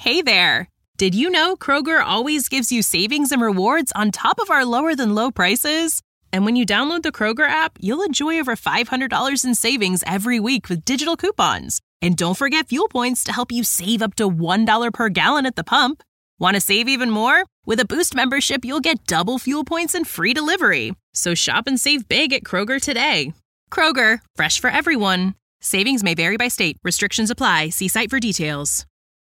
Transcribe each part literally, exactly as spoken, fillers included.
Hey there! Did you know Kroger always gives you savings and rewards on top of our lower-than-low prices? And when you download the Kroger app, you'll enjoy over five hundred dollars in savings every week with digital coupons. And don't forget fuel points to help you save up to one dollar per gallon at the pump. Want to save even more? With a Boost membership, you'll get double fuel points and free delivery. So shop and save big at Kroger today. Kroger, fresh for everyone. Savings may vary by state. Restrictions apply. See site for details.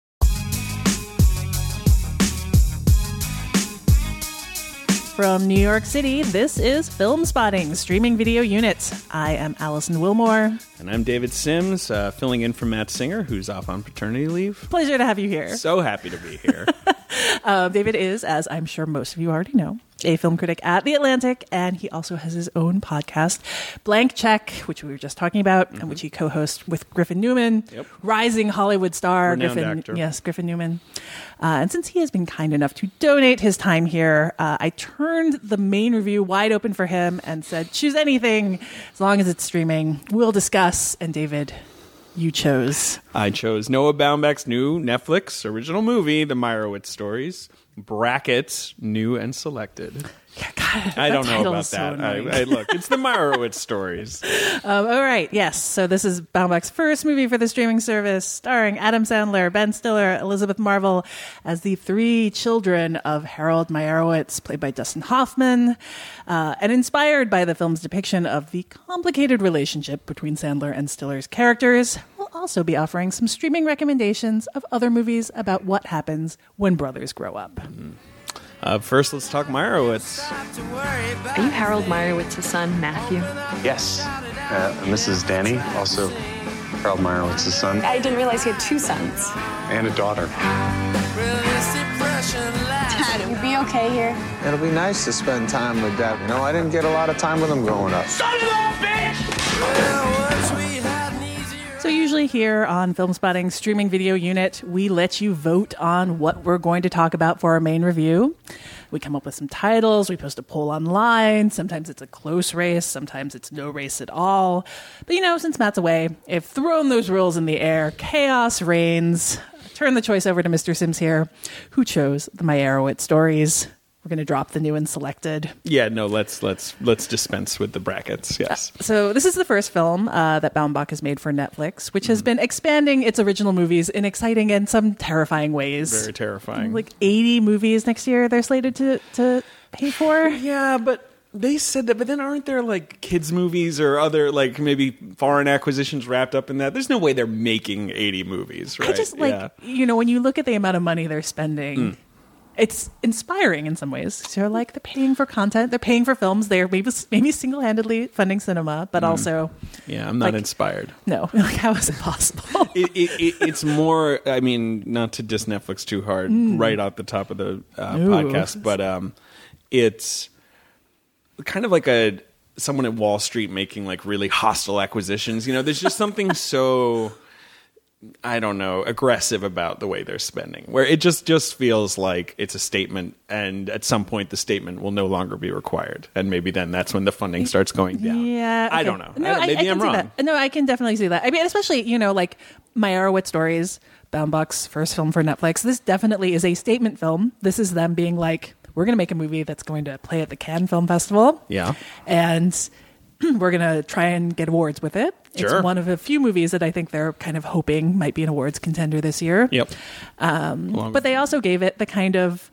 From New York City, this is Film Spotting, Streaming Video Unit. I am Allison Wilmore. And I'm David Sims, uh, filling in for Matt Singer, who's off on paternity leave. Pleasure to have you here. So happy to be here. uh, David is, as I'm sure most of you already know, a film critic at The Atlantic, and he also has his own podcast, Blank Check, which we were just talking about, mm-hmm. and which he co-hosts with Griffin Newman, yep. rising Hollywood star. Renowned Griffin, actor. Yes, Griffin Newman. Uh, and since he has been kind enough to donate his time here, uh, I turned the main review wide open for him and said, choose anything as long as it's streaming. We'll discuss. And David, you chose. I chose Noah Baumbach's new Netflix original movie, The Meyerowitz Stories. Brackets, new and selected. Yeah, God, I don't know about so that. I, I look, it's the Meyerowitz Stories. Um, all right, yes. So this is Baumbach's first movie for the streaming service, starring Adam Sandler, Ben Stiller, Elizabeth Marvel as the three children of Harold Meyerowitz, played by Dustin Hoffman, uh, and inspired by the film's depiction of the complicated relationship between Sandler and Stiller's characters. We'll also be offering some streaming recommendations of other movies about what happens when brothers grow up. Mm-hmm. Uh, first, let's talk Meyerowitz. Are you Harold Meyerowitz's son, Matthew? Yes. Uh, and this is Danny, also Harold Meyerowitz's son. I didn't realize he had two sons. And a daughter. Dad, you'll be okay here? It'll be nice to spend time with Dad. You know, I didn't get a lot of time with him growing up. Son of a bitch! So usually here on Film Spotting Streaming Video Unit, we let you vote on what we're going to talk about for our main review. We come up with some titles, we post a poll online, sometimes it's a close race, sometimes it's no race at all. But you know, since Matt's away, I've thrown those rules in the air, chaos reigns. Turn the choice over to Mister Sims here, who chose the Meyerowitz Stories. We're going to drop the new and selected. Yeah, no, let's let's let's dispense with the brackets. Yes. Uh, so this is the first film uh, that Baumbach has made for Netflix, which has mm. been expanding its original movies in exciting and some terrifying ways. Very terrifying. Like eighty movies next year they're slated to to pay for. Yeah, but they said that, but then aren't there like kids movies or other like maybe foreign acquisitions wrapped up in that? There's no way they're making eighty movies, right? I just like, yeah. you know, when you look at the amount of money they're spending, mm. it's inspiring in some ways. So like they're paying for content, they're paying for films, they're maybe maybe single-handedly funding cinema, but mm. also yeah, I'm not like, inspired. No, like how is it possible? it, it, it, it's more. I mean, not to diss Netflix too hard mm. right off the top of the uh, podcast, but um, it's kind of like a someone at Wall Street making like really hostile acquisitions. You know, there's just something so. I don't know, aggressive about the way they're spending, where it just, just feels like it's a statement, and at some point the statement will no longer be required, and maybe then that's when the funding starts going down. Yeah, okay. I don't know. No, I, maybe I, I I'm can wrong. See that. No, I can definitely see that. I mean, especially, you know, like Meyerowitz Stories, Baumbach's first film for Netflix. This definitely is a statement film. This is them being like, we're going to make a movie that's going to play at the Cannes Film Festival. Yeah. And we're going to try and get awards with it. Sure. It's one of a few movies that I think they're kind of hoping might be an awards contender this year. Yep. Um, but they also gave it the kind of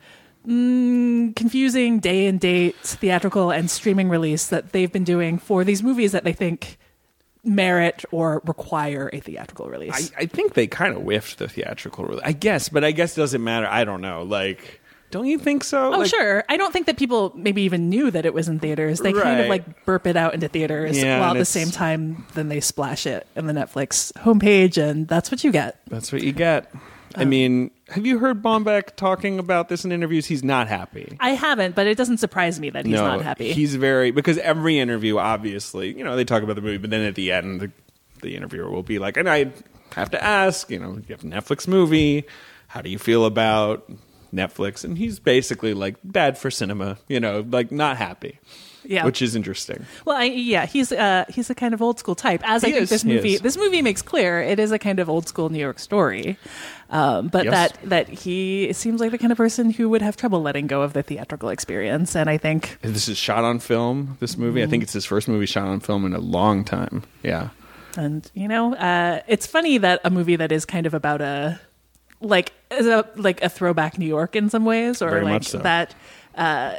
mm, confusing day and date theatrical and streaming release that they've been doing for these movies that they think merit or require a theatrical release. I, I think they kind of whiffed the theatrical release, I guess, but I guess it doesn't matter. I don't know. Like... Don't you think so? Oh, like, sure. I don't think that people maybe even knew that it was in theaters. They right. kind of like burp it out into theaters yeah, while at the same time then they splash it in the Netflix homepage, and that's what you get. That's what you get. Um, I mean, have you heard Baumbach talking about this in interviews? He's not happy. I haven't, but it doesn't surprise me that he's no, not happy. He's very, because every interview, obviously, you know, they talk about the movie, but then at the end, the, the interviewer will be like, and I have to ask, you know, you have a Netflix movie. How do you feel about Netflix, and he's basically like bad for cinema, you know, like not happy. Yeah, which is interesting. Well, I, yeah, he's uh, he's a kind of old school type, as he I think is, this movie this movie makes clear. It is a kind of old school New York story, um, but yes. that that he seems like the kind of person who would have trouble letting go of the theatrical experience. And I think this is shot on film. This movie, mm-hmm. I think it's his first movie shot on film in a long time. Yeah, and you know, uh, it's funny that a movie that is kind of about a like is a like a throwback New York in some ways, or Very like much so. that. Uh,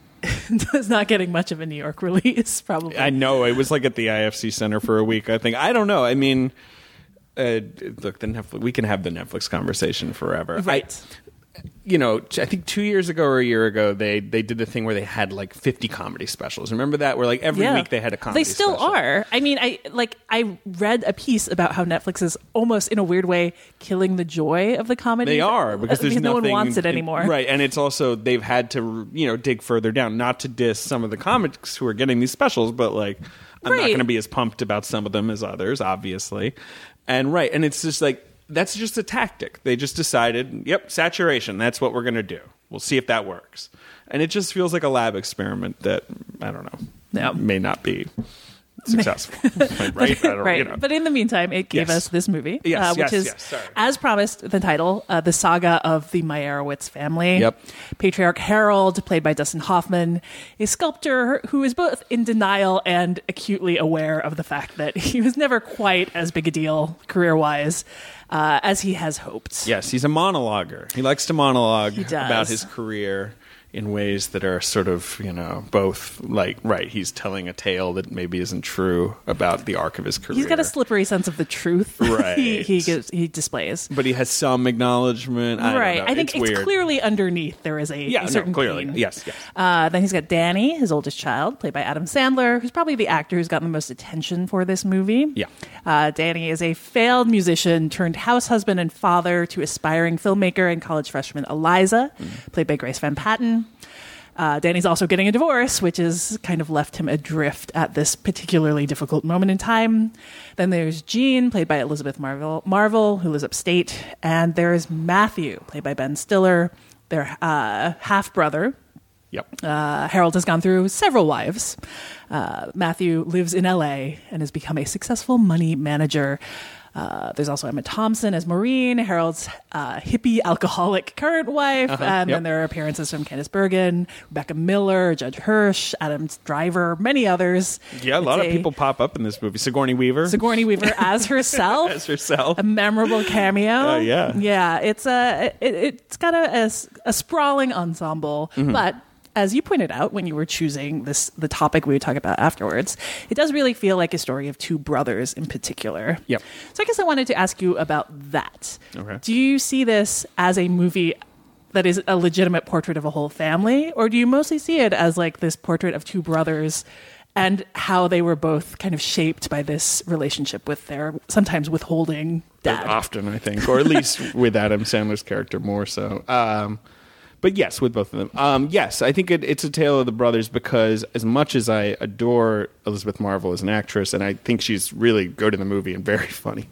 is not getting much of a New York release, probably. I know. It was like at the I F C Center for a week, I think. I don't know. I mean, uh, look, the Netflix, we can have the Netflix conversation forever. Right. I, you know, I think two years ago or a year ago, they they did the thing where they had like fifty comedy specials. Remember that? Where like every yeah. week they had a comedy They still special. are. I mean, I like I read a piece about how Netflix is almost in a weird way killing the joy of the comedy. They are because there's because no nothing, one wants it anymore. Right, and it's also they've had to you know dig further down, not to diss some of the comics who are getting these specials, but like I'm right. not going to be as pumped about some of them as others, obviously. And right, and it's just like that's just a tactic. They just decided, yep, saturation. That's what we're going to do. We'll see if that works. And it just feels like a lab experiment that I don't know no. may not be successful, right? But, I don't, right. You know. But in the meantime, it gave yes. us this movie, yes, uh, which yes, is, yes. Sorry. as promised, the title, uh, The Saga of the Meyerowitz Family. Yep. Patriarch Harold, played by Dustin Hoffman, a sculptor who is both in denial and acutely aware of the fact that he was never quite as big a deal career-wise uh, as he has hoped. Yes, he's a monologuer. He likes to monologue He does. about his career in ways that are sort of, you know, both like, right, he's telling a tale that maybe isn't true about the arc of his career. He's got a slippery sense of the truth. Right. he he, gives, he displays. But he has some acknowledgement. I right. don't know. I think it's, it's, weird. clearly underneath there is a, yeah, a certain no, clearly. theme. Yes, yes. Uh, then he's got Danny, his oldest child, played by Adam Sandler, who's probably the actor who's gotten the most attention for this movie. Yeah. Uh, Danny is a failed musician turned house husband and father to aspiring filmmaker and college freshman Eliza, mm. played by Grace Van Patten. Uh, Danny's also getting a divorce, which has kind of left him adrift at this particularly difficult moment in time. Then there's Jean, played by Elizabeth Marvel, Marvel who lives upstate. And there's Matthew, played by Ben Stiller, their uh, half-brother. Yep. Uh, Harold has gone through several wives. Uh, Matthew lives in L A and has become a successful money manager. Uh, there's also Emma Thompson as Maureen, Harold's uh, hippie alcoholic current wife. Uh-huh, and yep. then there are appearances from Candice Bergen, Rebecca Miller, Judge Hirsch, Adam Driver, many others. Yeah, a lot it's of a, people pop up in this movie. Sigourney Weaver. Sigourney Weaver as herself. as herself. A memorable cameo. Uh, yeah. Yeah, it's, a, it, it's got a, a, a sprawling ensemble, mm-hmm. but as you pointed out when you were choosing this, the topic we would talk about afterwards, it does really feel like a story of two brothers in particular. Yep. So I guess I wanted to ask you about that. Okay. Do you see this as a movie that is a legitimate portrait of a whole family, or do you mostly see it as like this portrait of two brothers and how they were both kind of shaped by this relationship with their sometimes withholding dad? Often, I think, or at least with Adam Sandler's character more so. Um, But yes, with both of them. Um, yes, I think it, it's a tale of the brothers because as much as I adore Elizabeth Marvel as an actress, and I think she's really good in the movie and very funny,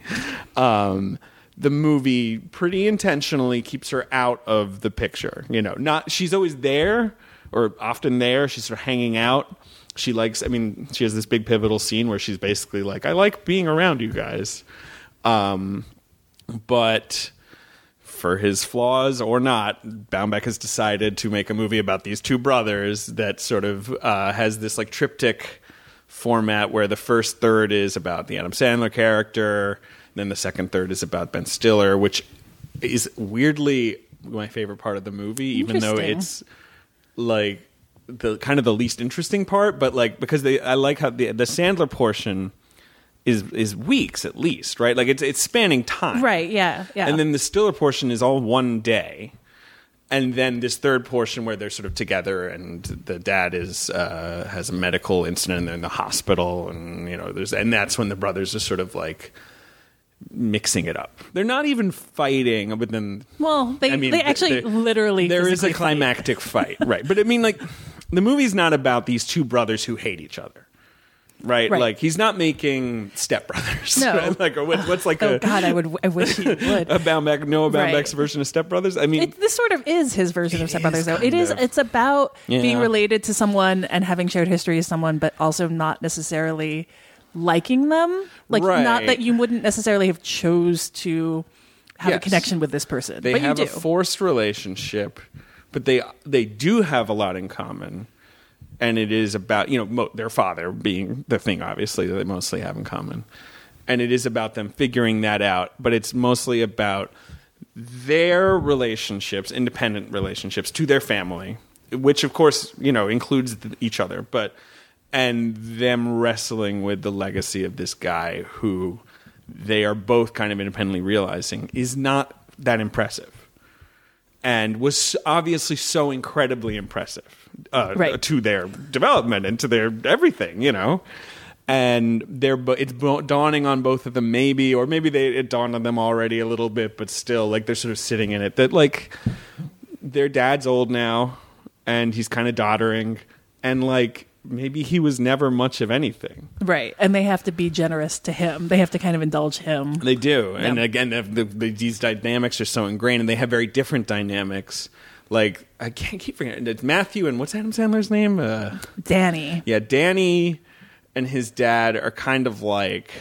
um, the movie pretty intentionally keeps her out of the picture. You know, not she's always there or often there. She's sort of hanging out. She likes, I mean, she has this big pivotal scene where she's basically like, I like being around you guys. Um, but... for his flaws or not, Baumbach has decided to make a movie about these two brothers that sort of uh, has this like triptych format where the first third is about the Adam Sandler character, then the second third is about Ben Stiller, which is weirdly my favorite part of the movie, even though it's like the kind of the least interesting part. But like because they, I like how the the Sandler portion is is weeks at least, right? Like it's it's spanning time. Right, yeah, yeah. And then the Stiller portion is all one day. And then this third portion where they're sort of together and the dad is uh, has a medical incident and they're in the hospital and you know there's and that's when the brothers are sort of like mixing it up. They're not even fighting, but then well, they I mean, they actually literally there is a fight. climactic fight, right? But I mean, like the movie's not about these two brothers who hate each other. right? Right. Like he's not making Step Brothers. No. Right? Like or what, what's like oh a God, I would. I wish he would. a Baumbach, Noah Baumbach's Right. version of Step Brothers. I mean, It, this sort of is his version of Step Brothers, though. It kind is. of. It's about Yeah. being related to someone and having shared history with someone, but also not necessarily liking them. Like, Right. not that you wouldn't necessarily have chose to have a Yes. connection with this person, they but have you a do. forced relationship, but they they do have a lot in common. And it is about, you know, mo- their father being the thing, obviously, that they mostly have in common. And it is about them figuring that out. But it's mostly about their relationships, independent relationships to their family, which, of course, you know, includes th- each other. But and them wrestling with the legacy of this guy who they are both kind of independently realizing is not that impressive. And was obviously so incredibly impressive uh, Right. to their development and to their everything, you know. And they're bo- it's bo- dawning on both of them, maybe, or maybe they it dawned on them already a little bit, but still, like they're sort of sitting in it. That like their dad's old now, and he's kind of doddering, and like maybe he was never much of anything. Right. And they have to be generous to him. They have to kind of indulge him. They do, and Yeah. again, the, the, the, these dynamics are so ingrained, and they have very different dynamics. Like I can't keep forgetting it's Matthew and what's Adam Sandler's name? Uh, Danny. yeah, Danny and his dad are kind of like,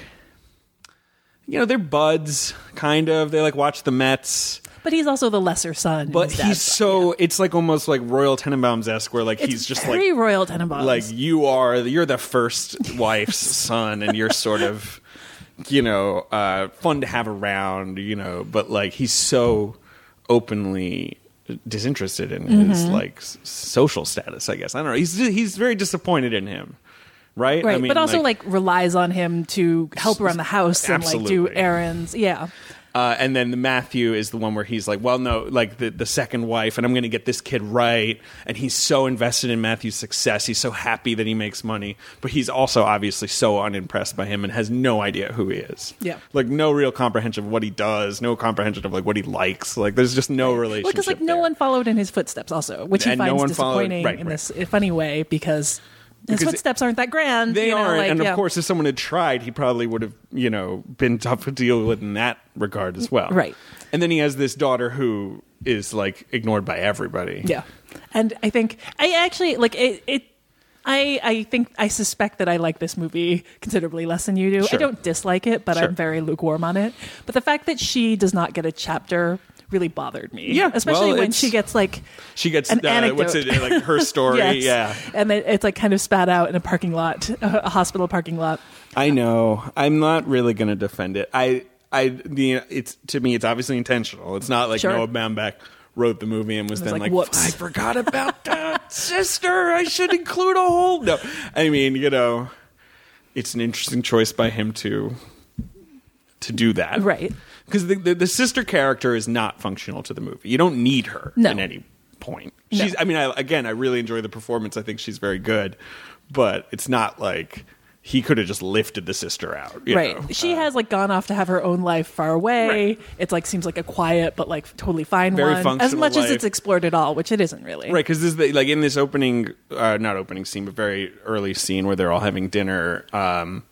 you know, they're buds, kind of. They like watch the Mets. But he's also the lesser son. in But his he's dad's so it's like almost like Royal Tenenbaums-esque, where like It's he's just very like Royal Tenenbaums. like you are you're the first wife's son, and you're sort of you know uh, fun to have around, you know. But like he's so openly disinterested in his Mm-hmm. like s- social status. I guess I don't know. He's he's very disappointed in him, right? Right, I mean, but also like, relies on him to help around the house and like do Absolutely. errands. Yeah. Uh, and then the Matthew is the one where he's like, well, no, like the, the second wife, and I'm going to get this kid right. And he's so invested in Matthew's success. He's so happy that he makes money. But he's also obviously so unimpressed by him and has no idea who he is. Yeah. Like no real comprehension of what he does, no comprehension of like what he likes. Like there's just no relationship. Because like no there. one followed in his footsteps also, which he And no finds one followed- disappointing right, in right. this funny way because his Because footsteps aren't that grand. They you know, are, like, and of yeah. course, if someone had tried, he probably would have, you know, been tough to deal with in that regard as well. Right. And then he has this daughter who is like ignored by everybody. Yeah. And I think I actually like it, it I I think I suspect that I like this movie considerably less than you do. Sure. I don't dislike it, but Sure. I'm very lukewarm on it. But the fact that she does not get a chapter really bothered me. Yeah, Especially well, when it's- she gets like She gets an uh, anecdote. what's it like her story? Yes. Yeah, And then it's like kind of spat out in a parking lot, a hospital parking lot. I know. I'm not really going to defend it. I, I, the it's to me, it's obviously intentional. It's not like Sure. Noah Baumbach wrote the movie and was And was then like, like, "Whoops." I forgot about that sister. I should include a whole. No, I mean, you know, it's an interesting choice by him to to do that, Right. Because the, the the sister character is not functional to the movie. You don't need her No. at any point. No. She's. I mean, I, again, I really enjoy the performance. I think she's very good, but it's not like he could have just lifted the sister out. You Right. know? She Uh, has like gone off to have her own life far away. Right. It's like seems like a quiet but like totally fine Very one. As functional much as life. it's explored at all, which it isn't really. Right, because this is the, like in this opening, uh, not opening scene, but very early scene where they're all having dinner, um,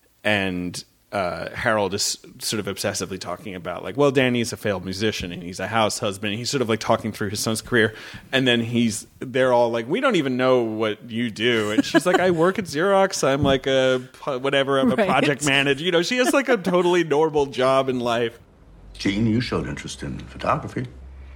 and uh, Harold is sort of obsessively talking about like, well, Danny's a failed musician and he's a house husband. And he's sort of like talking through his son's career, and then he's they're all like, we don't even know what you do, and she's like, I work at Xerox. I'm like a whatever. I'm a Right. project manager. You know, she has like a totally normal job in life. Gene, you showed interest in photography.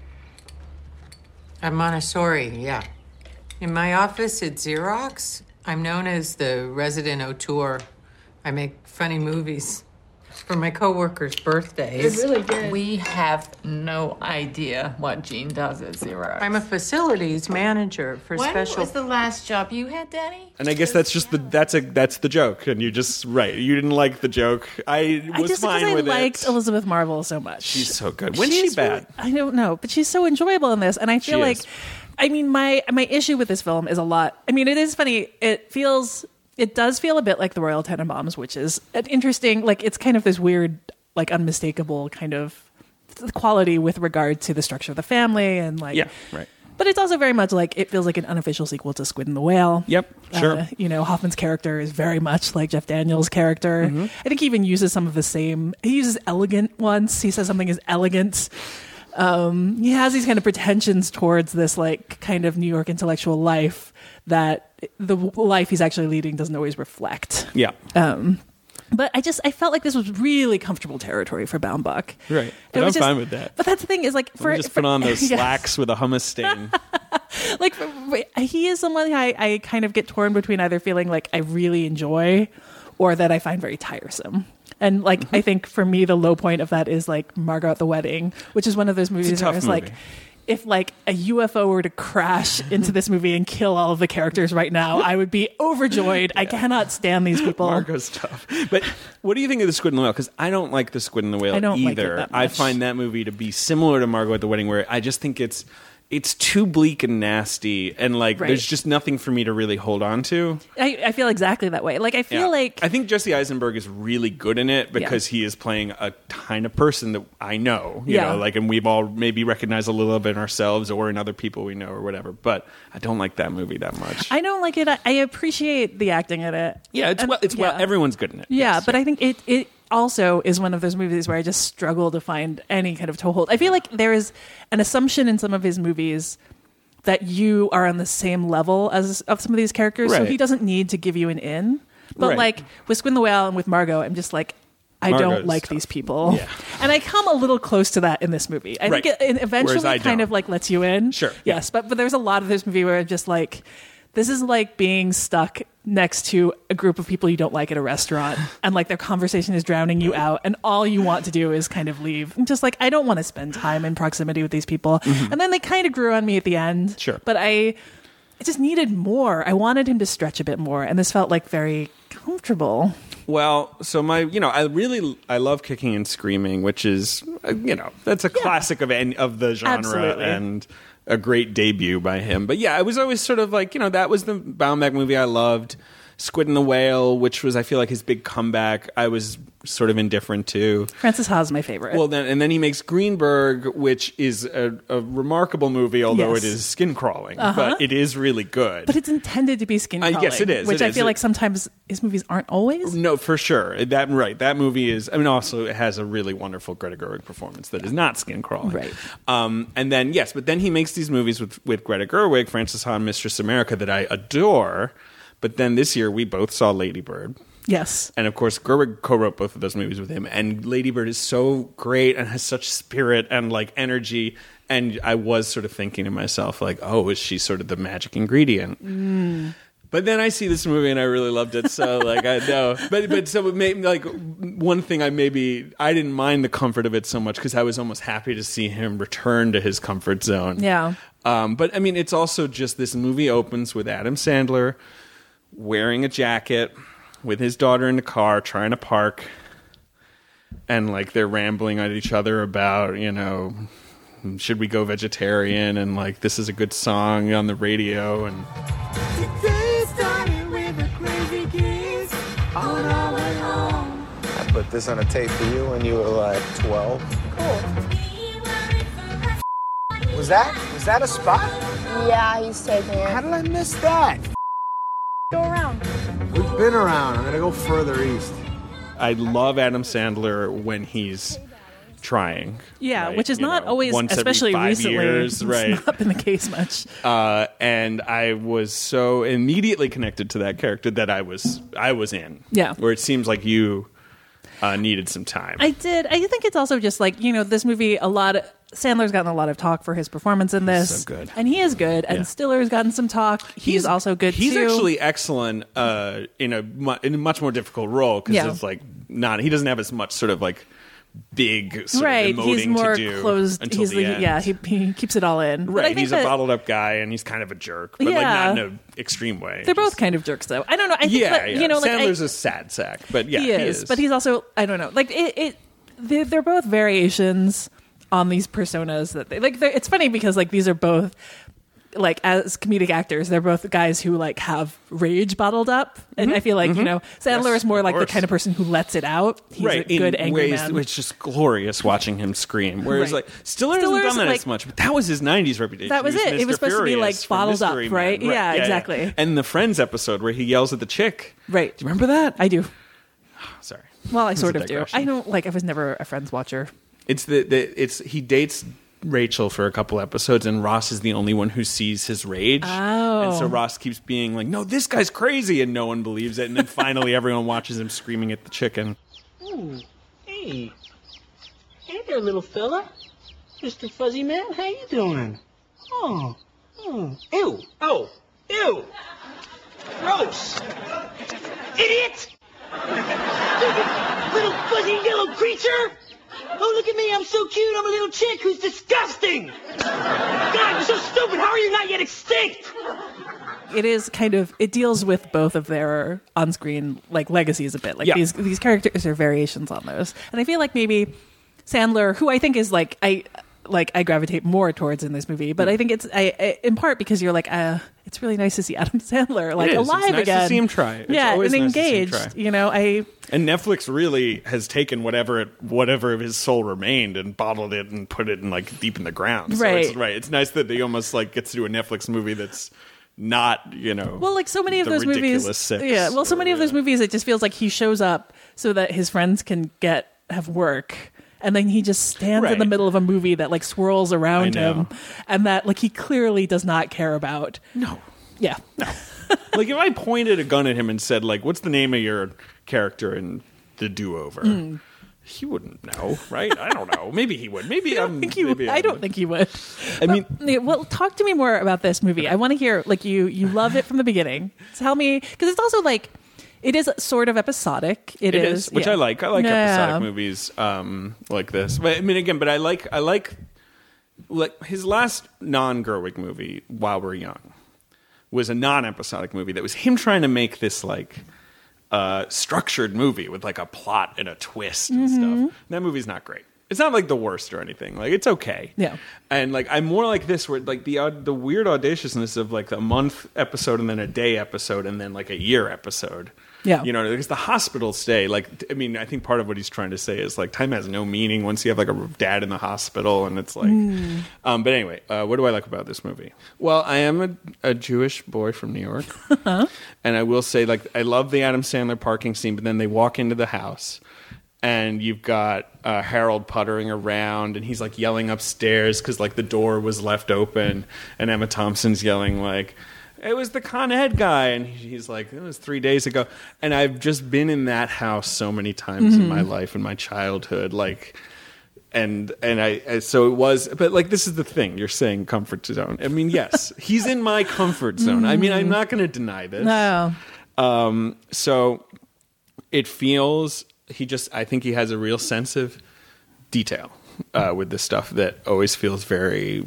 At Montessori, yeah. In my office at Xerox, I'm known as the resident auteur. I make funny movies for my coworkers' birthdays. really good. We have no idea what Gene does at Xerox. I'm a facilities manager for When special. was the last job you had, Danny? And I guess that's just the that's a that's the joke, and you just right. You didn't like the joke. I I was just fine because I with liked it. Elizabeth Marvel so much. She's so good. When's She's she bad? really- I don't know, but she's so enjoyable in this, and I feel She like, is. I mean, my my issue with this film is a lot. I mean, it is funny. It feels, it does feel a bit like the Royal Tenenbaums, which is an interesting. Like it's kind of this weird, like unmistakable kind of quality with regard to the structure of the family and like Yeah, right. But it's also very much like, it feels like an unofficial sequel to Squid and the Whale. Yep, sure. Uh, you know, Hoffman's character is very much like Jeff Daniels' character. Mm-hmm. I think he even uses some of the same, he uses elegant once. He says something is elegant. Um, he has these kind of pretensions towards this like kind of New York intellectual life that the life he's actually leading doesn't always reflect. Yeah. Um, But I just, I felt like this was really comfortable territory for Baumbach. Right. But I'm just, fine with that. But that's the thing is like, for. just for, put on those yes. slacks with a hummus stain. Like, for, he is someone I, I kind of get torn between either feeling like I really enjoy or that I find very tiresome. And like, mm-hmm. I think for me, the low point of that is like Margot at the Wedding, which is one of those movies where it's movie. like, if like a U F O were to crash into this movie and kill all of the characters right now, I would be overjoyed. Yeah. I cannot stand these people. Margot's tough. But what do you think of the Squid and the Whale? Because I don't like the Squid and the Whale I don't either. Like it that much. I find that movie to be similar to Margot at the Wedding, where I just think it's it's too bleak and nasty, and like right. there's just nothing for me to really hold on to. I, I feel exactly that way. Like I feel yeah. like I think Jesse Eisenberg is really good in it because yeah. he is playing a kind of person that I know, you yeah. know, like, and we've all maybe recognized a little bit in ourselves or in other people we know or whatever. But I don't like that movie that much. I don't like it. I, I appreciate the acting in it. Yeah, it's and, well, it's yeah. well, everyone's good in it. Yeah, yes, but yeah. I think it it. also is one of those movies where I just struggle to find any kind of toehold. I feel like there is an assumption in some of his movies that you are on the same level as of some of these characters, right. so he doesn't need to give you an in. But right. like with Squid and the Whale and with Margot, I'm just like, I Margot's don't like tough. these people. Yeah. And I come a little close to that in this movie. I right. think it, it eventually kind don't. of like lets you in. Sure. Yes, yeah. but, but there's a lot of this movie where I'm just like, this is like being stuck next to a group of people you don't like at a restaurant, and like their conversation is drowning you out, and all you want to do is kind of leave. I'm just like, I don't want to spend time in proximity with these people. Mm-hmm. And then they kind of grew on me at the end. Sure. But I, I just needed more. I wanted him to stretch a bit more, and this felt like very comfortable. Well, so my, you know, I really, I love Kicking and Screaming, which is, uh, you know, that's a yeah. classic of any, of the genre. Absolutely. And a great debut by him. But yeah, I was always sort of like, you know, that was the Baumbach movie I loved. Squid and the Whale, which was, I feel like, his big comeback, I was sort of indifferent to. Francis Ha's my favorite. Well, then, and then he makes Greenberg, which is a, a remarkable movie, although yes. it is skin crawling. Uh-huh. But it is really good. But it's intended to be skin crawling. Uh, yes, it is. Which it I is. feel it, like sometimes his movies aren't always. No, for sure. That right. That movie is. I mean, also it has a really wonderful Greta Gerwig performance that is not skin crawling. Right. Um, and then yes, but then he makes these movies with with Greta Gerwig, Francis Ha, and Mistress America that I adore. But then this year we both saw Lady Bird. Yes. And of course, Gerwig co-wrote both of those movies with him. And Lady Bird is so great and has such spirit and like energy. And I was sort of thinking to myself, like, oh, is she sort of the magic ingredient? Mm. But then I see this movie and I really loved it. So like, I know. But but so it made, like, one thing I maybe, I didn't mind the comfort of it so much because I was almost happy to see him return to his comfort zone. Yeah. Um, but I mean, it's also just this movie opens with Adam Sandler wearing a jacket with his daughter in the car trying to park, and like they're rambling at each other about, you know, should we go vegetarian, and like this is a good song on the radio, and Today started with a crazy kiss on our way home. I put this on a tape for you when you were like twelve. Cool. Was that was that a spot? Yeah, he's taking it. How did I miss that? Go around. We've been around. I'm gonna go further east. I love Adam Sandler when he's trying. Yeah, right? which is you not know, always, once especially every five recently, years, it's right? not been the case much. Uh, and I was so immediately connected to that character that I was I was in. Yeah. Where it seems like you uh, needed some time. I did. I think it's also just like, you know, this movie, a lot of, Sandler's gotten a lot of talk for his performance in this. He's so good. And he is good. And Yeah. Stiller's gotten some talk. He's, He's also good He's too. actually excellent uh, in a mu- in a much more difficult role because Yeah. it's like not he doesn't have as much sort of like big sort right. of emoting He's more to do closed. until he's the like, end. yeah, he, he keeps it all in. But I Right, think he's that a bottled up guy and he's kind of a jerk, but like Yeah. not in an extreme way. they're both Just- kind of jerks though. I don't know. I think yeah, that, yeah. you know, like Sandler's I, a sad sack, but yeah, he, is, But he's also, I don't know, like it, it they're, they're both variations on these personas that they like. It's funny because like these are both like as comedic actors, they're both guys who like have rage bottled up, and Mhm. I feel like Mhm. you know Sandler Yes, is more of like the course. kind of person who lets it out. He's right, a good in angry ways man. which is just glorious watching him scream. Whereas Right. like Stiller hasn't Stiller's, done that like- as much, but that was his nineties reputation. That was He it. It was Mister supposed to be, like, Furious from bottled up, Mystery right? Man. Yeah, exactly. And the Friends episode where he yells at the chick. Right. Do you remember that? I do. Sorry. Well, I This is sort a of do. digression. I don't like. I was never a Friends watcher. It's the, the it's he dates Rachel for a couple episodes, and Ross is the only one who sees his rage. Oh. And so Ross keeps being like, "No, this guy's crazy," and no one believes it. And then finally, everyone watches him screaming at the chicken. Ooh, hey. Hey there, little fella. Mister Fuzzy Man, how you doing? Oh, oh. Ew, oh, ew. Gross. Idiot! Little fuzzy yellow creature! Oh, look at me, I'm so cute, I'm a little chick who's disgusting! God, you're so stupid, how are you not yet extinct? It is kind of. It deals with both of their on-screen like legacies a bit. Like Yeah. these these characters are variations on those, and I feel like maybe Sandler, who I think is like I like I gravitate more towards in this movie, but I think it's I, I in part because you're like uh it's really nice to see Adam Sandler like It is. It's alive nice again. to see him try. It's yeah, always and nice to see him engaged. try. You know, I And Netflix really has taken whatever it, whatever of his soul remained and bottled it and put it in like deep in the ground. So Right. it's, right. It's nice that they almost like gets to do a Netflix movie that's not, you know. well, like so many of the those movies. Ridiculous Six Yeah, well, so or, many of those movies, it just feels like he shows up so that his friends can get have work. And then he just stands in Right. the middle of a movie that like swirls around I know. him, and that like he clearly does not care about. No. Yeah. Like if I pointed a gun at him and said like, "What's the name of your character in The Do-Over?" Mm. He wouldn't know, right? I don't know. Maybe he would. Maybe I'm. think you, maybe I I'm- don't think you would. I mean, Yeah, well, talk to me more about this movie. I want to hear like you you love it from the beginning. Tell me, because it's also like it is sort of episodic. It it is, is, which yeah. I like. I like Yeah. episodic movies um, like this. But I mean, again, but I like I like like his last non-Gerwig movie, While We're Young, was a non-episodic movie that was him trying to make this like uh, structured movie with like a plot and a twist and Mhm. stuff. That movie's not great. It's not like the worst or anything. Like it's okay. Yeah. And like I'm more like this, where like the odd, the weird audaciousness of like a month episode and then a day episode and then like a year episode. Yeah. You know, because the hospital stay, like, I mean, I think part of what he's trying to say is like time has no meaning once you have like a dad in the hospital, and it's like. Mm. Um, but anyway, uh, what do I like about this movie? Well, I am a, a Jewish boy from New York, and I will say, like, I love the Adam Sandler parking scene. But then they walk into the house, and you've got uh, Harold puttering around, and he's like yelling upstairs because like the door was left open, and Emma Thompson's yelling like, "It was the Con Ed guy," and he's like, "It was three days ago." And I've just been in that house so many times in Mhm. my life, in my childhood, like. And and I, I so it was, but like this is the thing you're saying, comfort zone. I mean, yes, he's in my comfort zone. I mean, I'm not going to deny this. No. Um. So it feels he just. I think he has a real sense of detail uh, with this stuff that always feels very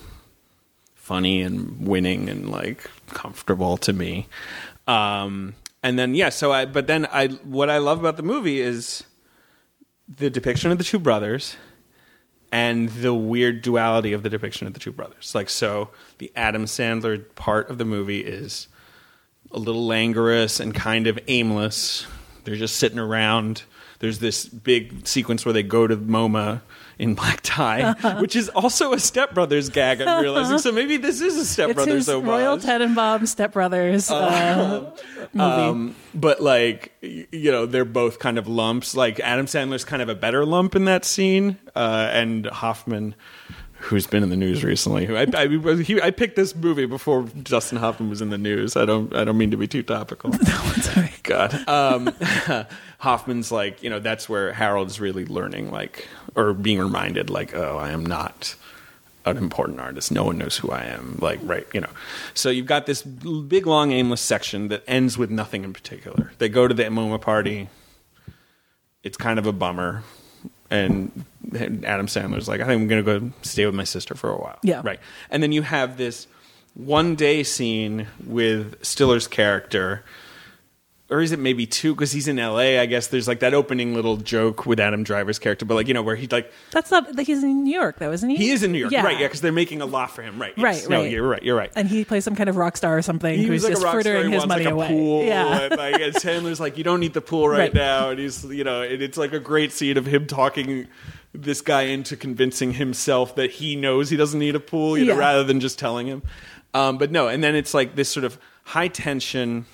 funny and winning and like comfortable to me. Um. And then yeah. So I. But then I. What I love about the movie is the depiction of the two brothers. And the weird duality of the depiction of the two brothers. Like, so the Adam Sandler part of the movie is a little languorous and kind of aimless. They're just sitting around. There's this big sequence where they go to MoMA in black tie, which is also a Step Brothers gag, I'm realizing. So maybe this is a Step It's Brothers his homage. Royal Tenenbaum Step Brothers uh, movie. Um, but like, y- you know, they're both kind of lumps. Like Adam Sandler's kind of a better lump in that scene, uh, and Hoffman, who's been in the news recently. Who I I, he, I picked this movie before Dustin Hoffman was in the news. I don't I don't mean to be too topical. No, sorry. God, um, Hoffman's like, you know, that's where Harold's really learning, like, or being reminded, like, oh, I am not an important artist. No one knows who I am. Like, right, you know. So you've got this big, long, aimless section that ends with nothing in particular. They go to the MoMA party. It's kind of a bummer. And Adam Sandler's like, I think I'm going to go stay with my sister for a while. Yeah. Right. And then you have this one day scene with Stiller's character or is it maybe two? Because he's in L A, I guess. There's like that opening little joke with Adam Driver's character, but like you know where he like that's not he's in New York though, isn't he? He is in New York, yeah. right? Yeah, because they're making a lot for him, right? Yes. Right, No, right. you're right. You're right. And he plays some kind of rock star or something He who's was like just a rock star, frittering he his wants, money like, a away. Pool, Yeah, and, like, and Sandler's like, you don't need the pool right, Right. now, and he's you know, and it's like a great scene of him talking this guy into convincing himself that he knows he doesn't need a pool, you know, Yeah. rather than just telling him. Um, but no, and then it's like this sort of high tension,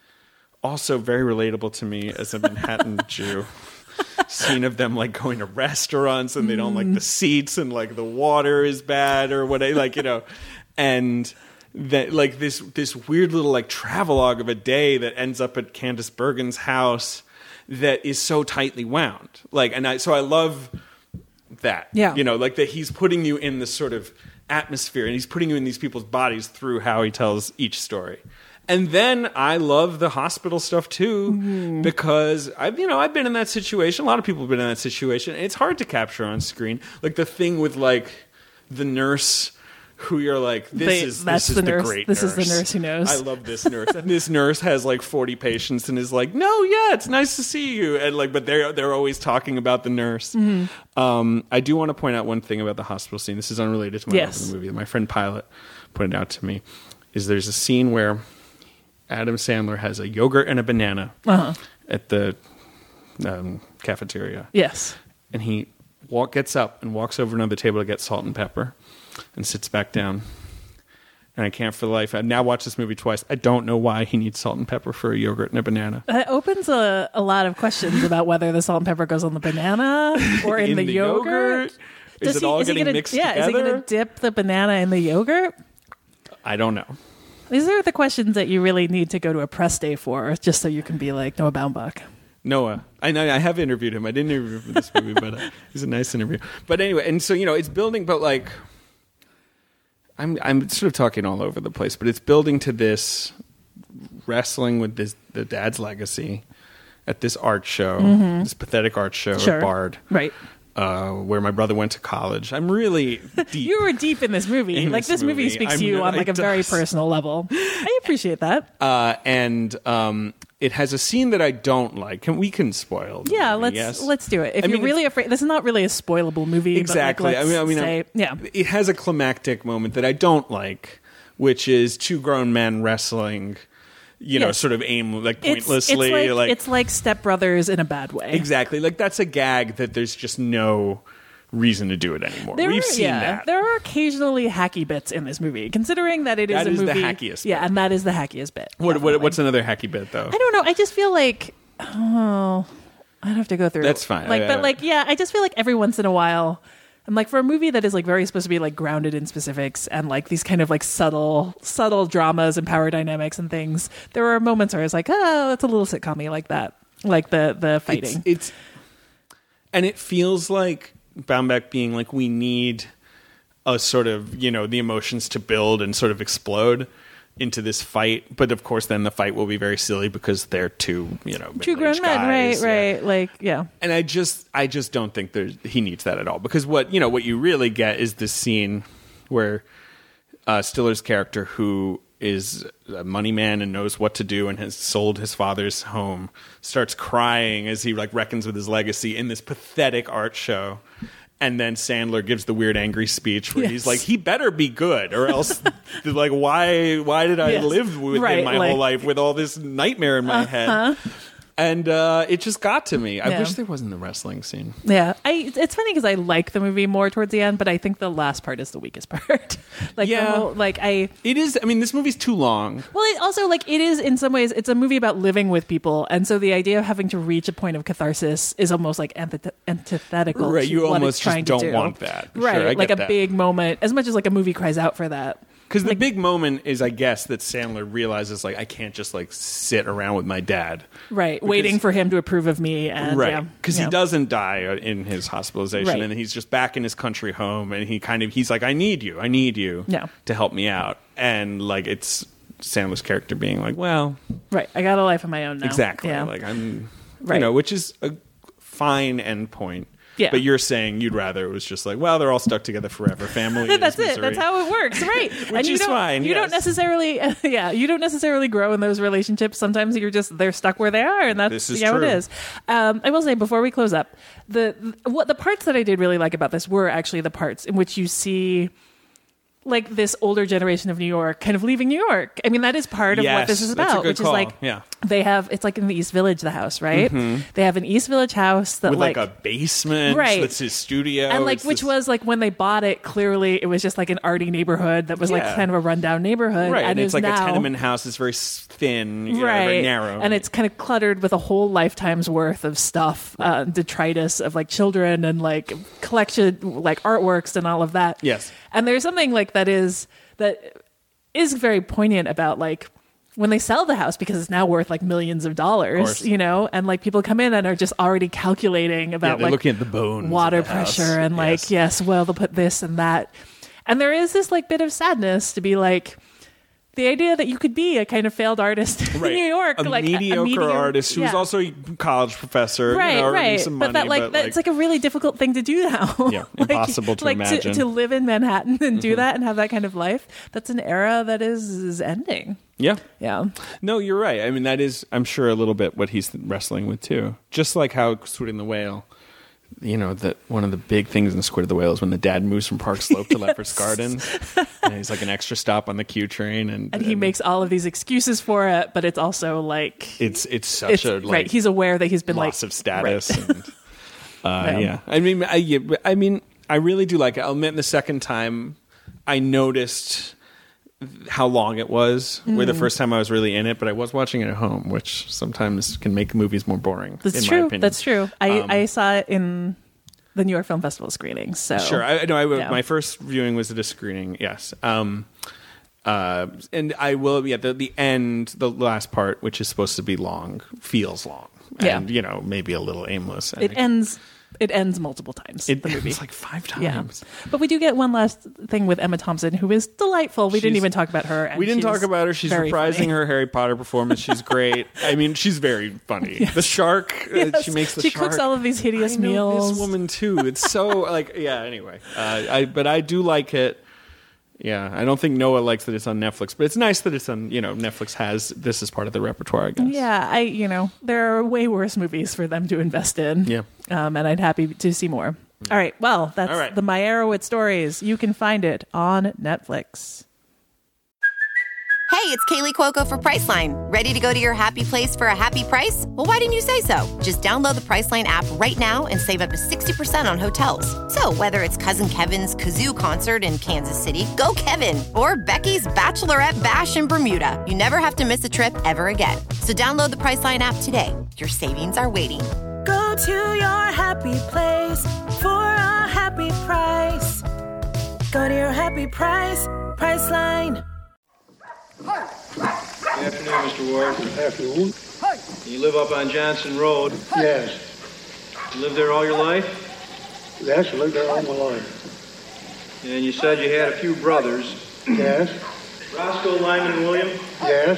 also very relatable to me as a Manhattan Jew. Scene of them like going to restaurants and they don't like the seats and like the water is bad or whatever, like you know, and that like this this weird little like travelogue of a day that ends up at Candice Bergen's house that is so tightly wound. Like, and I so I love that. Yeah. You know, like that he's putting you in this sort of atmosphere and he's putting you in these people's bodies through how he tells each story. And then I love the hospital stuff too, mm-hmm. because I've you know I've been in that situation. A lot of people have been in that situation. And it's hard to capture on screen. Like the thing with like the nurse who you're like, this They- is that's this is the the nurse. great This nurse. is the nurse who knows. I love this nurse. And this nurse has like forty patients and is like, no, yeah, it's nice to see you. And like, but they're they're always talking about the nurse. Mm-hmm. Um, I do want to point out one thing about the hospital scene. This is unrelated to my Yes. love of the movie. My friend Pilot pointed out to me is there's a scene where Adam Sandler has a yogurt and a banana Uh-huh. at the um, cafeteria. Yes. And he walk gets up and walks over to another table to get salt and pepper and sits back down. And I can't for the life. I've now watched this movie twice. I don't know why he needs salt and pepper for a yogurt and a banana. That opens a, a lot of questions about whether the salt and pepper goes on the banana or in, In the, the yogurt. yogurt? Is it all he getting gonna, mixed yeah, is he together? going to dip the banana in the yogurt? I don't know. These are the questions that you really need to go to a press day for, just so you can be like Noah Baumbach. Noah. I know. I have interviewed him. I didn't interview him for this movie, but uh, he's a nice interview. But anyway, and so you know, it's building, but like, I'm I'm sort of talking all over the place, but it's building to this wrestling with this the dad's legacy at this art show, Mhm. this pathetic art show Sure. at Bard, Right. uh, where my brother went to college. I'm really deep. You were deep in this movie. In like this this movie, movie. speaks I'm to you no- on like it a very does. personal level. I appreciate that. Uh, and um, it has a scene that I don't like. Can we can spoil? the Yeah, movie, let's yes? let's do it. If I you're mean, really afraid, this is not really a spoilable movie. Exactly. But like, I mean, I let's mean, say, yeah. It has a climactic moment that I don't like, which is two grown men wrestling. You know, Yes. sort of aim like It's, pointlessly. it's like, like it's like Step Brothers in a bad way. exactly. Like that's a gag that there's just no reason to do it anymore. There We've are, seen yeah, that. There are occasionally hacky bits in this movie, considering that it is That a is the movie. hackiest Yeah, bit. and that is the hackiest bit. What, what definitely. what's another hacky bit though? I don't know. I just feel like oh, I'd have to go through. That's fine. Like, I- but I- like, yeah, I just feel like every once in a while, I'm like for a movie that is like very supposed to be like grounded in specifics and like these kind of like subtle, subtle dramas and power dynamics and things. There are moments where I was like, oh, that's a little sitcom-y like that, like the the fighting. It's, it's and it feels like Baumbach being like, we need a sort of, you know, the emotions to build and sort of explode into this fight. But of course, then the fight will be very silly because they're two, you know, Two grown middle-aged men, guys. right? Yeah. Right? Like, yeah. And I just, I just don't think there's he needs that at all because what you know, what you really get is this scene where uh, Stiller's character, who is a money man and knows what to do and has sold his father's home, starts crying as he like reckons with his legacy in this pathetic art show. And then Sandler gives the weird angry speech where Yes. he's like, he better be good or else like why why did I Yes. live with Right, him my like- whole life with all this nightmare in my Uh-huh. head? And uh, it just got to me. I Yeah. wish there wasn't the wrestling scene. Yeah, I. It's funny because I like the movie more towards the end, but I think the last part is the weakest part. like, the Yeah. whole, like I. It is. I mean, this movie's too long. Well, it also like it is in some ways. It's a movie about living with people, and so the idea of having to reach a point of catharsis is almost like antith- antithetical. Right, to you what almost it's trying just to don't do. want that. Sure, Right, I like get a that. big moment. As much as like a movie cries out for that. Because the big moment is, I guess, that Sandler realizes like I can't just like sit around with my dad. Right, Because- waiting for him to approve of me, and right, yeah, because yeah. he doesn't die in his hospitalization, Right. and he's just back in his country home, and he kind of he's like, I need you, I need you, Yeah. to help me out, and like it's Sandler's character being like, well, Right, I got a life of my own now. exactly, Yeah. like I'm, Right. you know, which is a fine end point. Yeah. But you're saying you'd rather it was just like, well, they're all stuck together forever. Family. That's is it. misery. That's how it works, right? Which and you is don't, fine. You yes. don't necessarily, yeah, you don't necessarily grow in those relationships. Sometimes you're just they're stuck where they are, and that's This is how true. it is. Um, I will say before we close up, the what the parts that I did really like about this were actually the parts in which you see like this older generation of New York kind of leaving New York. I mean, that is part of Yes, what this is that's a about, good which call. is like Yeah. they have, it's like in the East Village, the house, right? Mhm. They have an East Village house that with like, like, a basement. Right. That's his studio. and like It's which this- was like when they bought it, clearly it was just like an arty neighborhood that was like Yeah. kind of a rundown neighborhood. right, and, and it it's is like now, a tenement house. It's very s- thin, you know, right, very narrow, and it's kind of cluttered with a whole lifetime's worth of stuff, uh, detritus of like children and like collection, like artworks and all of that. Yes. And there's something like that is that is very poignant about like when they sell the house, because it's now worth like millions of dollars, course. you know, and like people come in and are just already calculating yeah, about they're like looking at the bones, of water the house. pressure and like, yes, well, they'll put this and that. And there is this like bit of sadness to be like, the idea that you could be a kind of failed artist Right. in New York, a like mediocre, a mediocre artist who's yeah. also a college professor, right, you know, earning right. some but money, that like but that's like, a really difficult thing to do now. Yeah, like, impossible to like imagine. To, to live in Manhattan and do Mhm. that and have that kind of life. That's an era that is is ending. Yeah. Yeah. No, you're right. I mean, that is, I'm sure, a little bit what he's wrestling with, too. Just like how Squid and the Whale, you know, that one of the big things in Squid and the Whale is when the dad moves from Park Slope to Lefferts Gardens. And he's like an extra stop on the Q train. And, And he and makes all of these excuses for it, but it's also like it's it's such it's, a, like, right. He's aware that he's been loss like of status. right. And, uh, Yeah. yeah. I mean, I, yeah, I mean, I really do like it. I'll admit the second time I noticed how long it was, where the Mm. first time I was really in it, but I was watching it at home, which sometimes can make movies more boring. That's in my true. opinion. That's true. I, Um, I saw it in the New York Film Festival screenings. So Sure. I know. I, yeah. My first viewing was at a screening. Yes. Um, uh, and I will. Yeah. The, the end, the last part, which is supposed to be long, feels long. Yeah. And you know, maybe a little aimless. I It think. ends. It ends multiple times. It the movie ends like five Yeah. times. But we do get one last thing with Emma Thompson, who is delightful. We didn't She's- even talk about her. And We didn't she's talk about her. She's very reprising funny. her Harry Potter performance. She's great. I mean, she's very funny. Yes. The shark. Uh, Yes. she makes the She shark. cooks all of these hideous I know meals. This woman too. It's so like yeah. Anyway, uh, I but I do like it. Yeah, I don't think Noah likes that it's on Netflix, but it's nice that it's on. You know, Netflix has this as part of the repertoire. I guess. Yeah, I you know there are way worse movies for them to invest in. Yeah. um, and I'd happy to see more. All right, well, that's All right. the Meyerowitz stories. You can find it on Netflix. Hey, it's Kaylee Cuoco for Priceline. Ready to go to your happy place for a happy price? Well, why didn't you say so? Just download the Priceline app right now and save up to sixty percent on hotels. So whether it's Cousin Kevin's Kazoo Concert in Kansas City, go Kevin, or Becky's Bachelorette Bash in Bermuda, you never have to miss a trip ever again. So download the Priceline app today. Your savings are waiting. Go to your happy place for a happy price. Go to your happy price, Priceline. Good afternoon, Mister Ward. Good afternoon. You live up on Johnson Road? Yes. You lived there all your life? Yes, I lived there all my life. And you said you had a few brothers. Yes. Roscoe, Lyman, and William? Yes.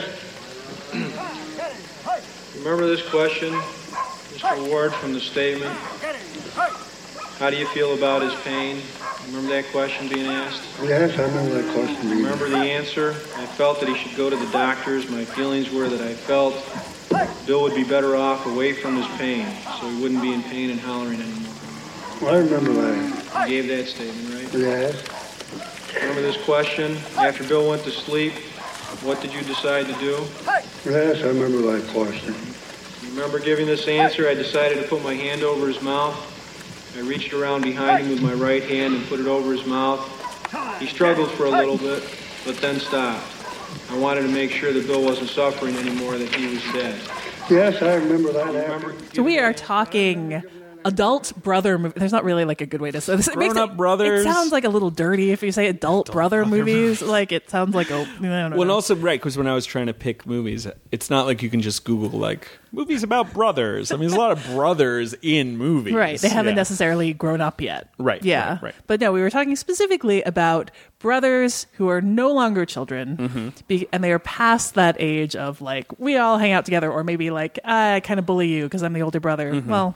Remember this question, Mister Ward, from the statement? How do you feel about his pain? Remember that question being asked? Yes, I remember that question. being Remember the answer? I felt that he should go to the doctors. My feelings were that I felt Bill would be better off away from his pain, so he wouldn't be in pain and hollering anymore. I remember that. You gave that statement, right? Yes. Remember this question? After Bill went to sleep, what did you decide to do? Yes, I remember that question. Remember giving this answer? I decided to put my hand over his mouth. I reached around behind him with my right hand and put it over his mouth. He struggled for a little bit, but then stopped. I wanted to make sure that Bill wasn't suffering anymore, that he was dead. Yes, I remember that. After. So we are talking adult brother movie. There's not really like a good way to say this. It makes Grown-up it, brothers. It sounds like a little dirty if you say adult, brother, movies. Like it sounds like a. I don't know. Well, and also, right, because when I was trying to pick movies, it's not like you can just Google, like, movies about brothers. I mean, there's a lot of brothers in movies. Right. They haven't Yeah. necessarily grown up yet. Right, Yeah. right, right. But no, we were talking specifically about brothers who are no longer children Mm-hmm. be, and they are past that age of like, we all hang out together, or maybe like, I kind of bully you because I'm the older brother. Mhm. Well,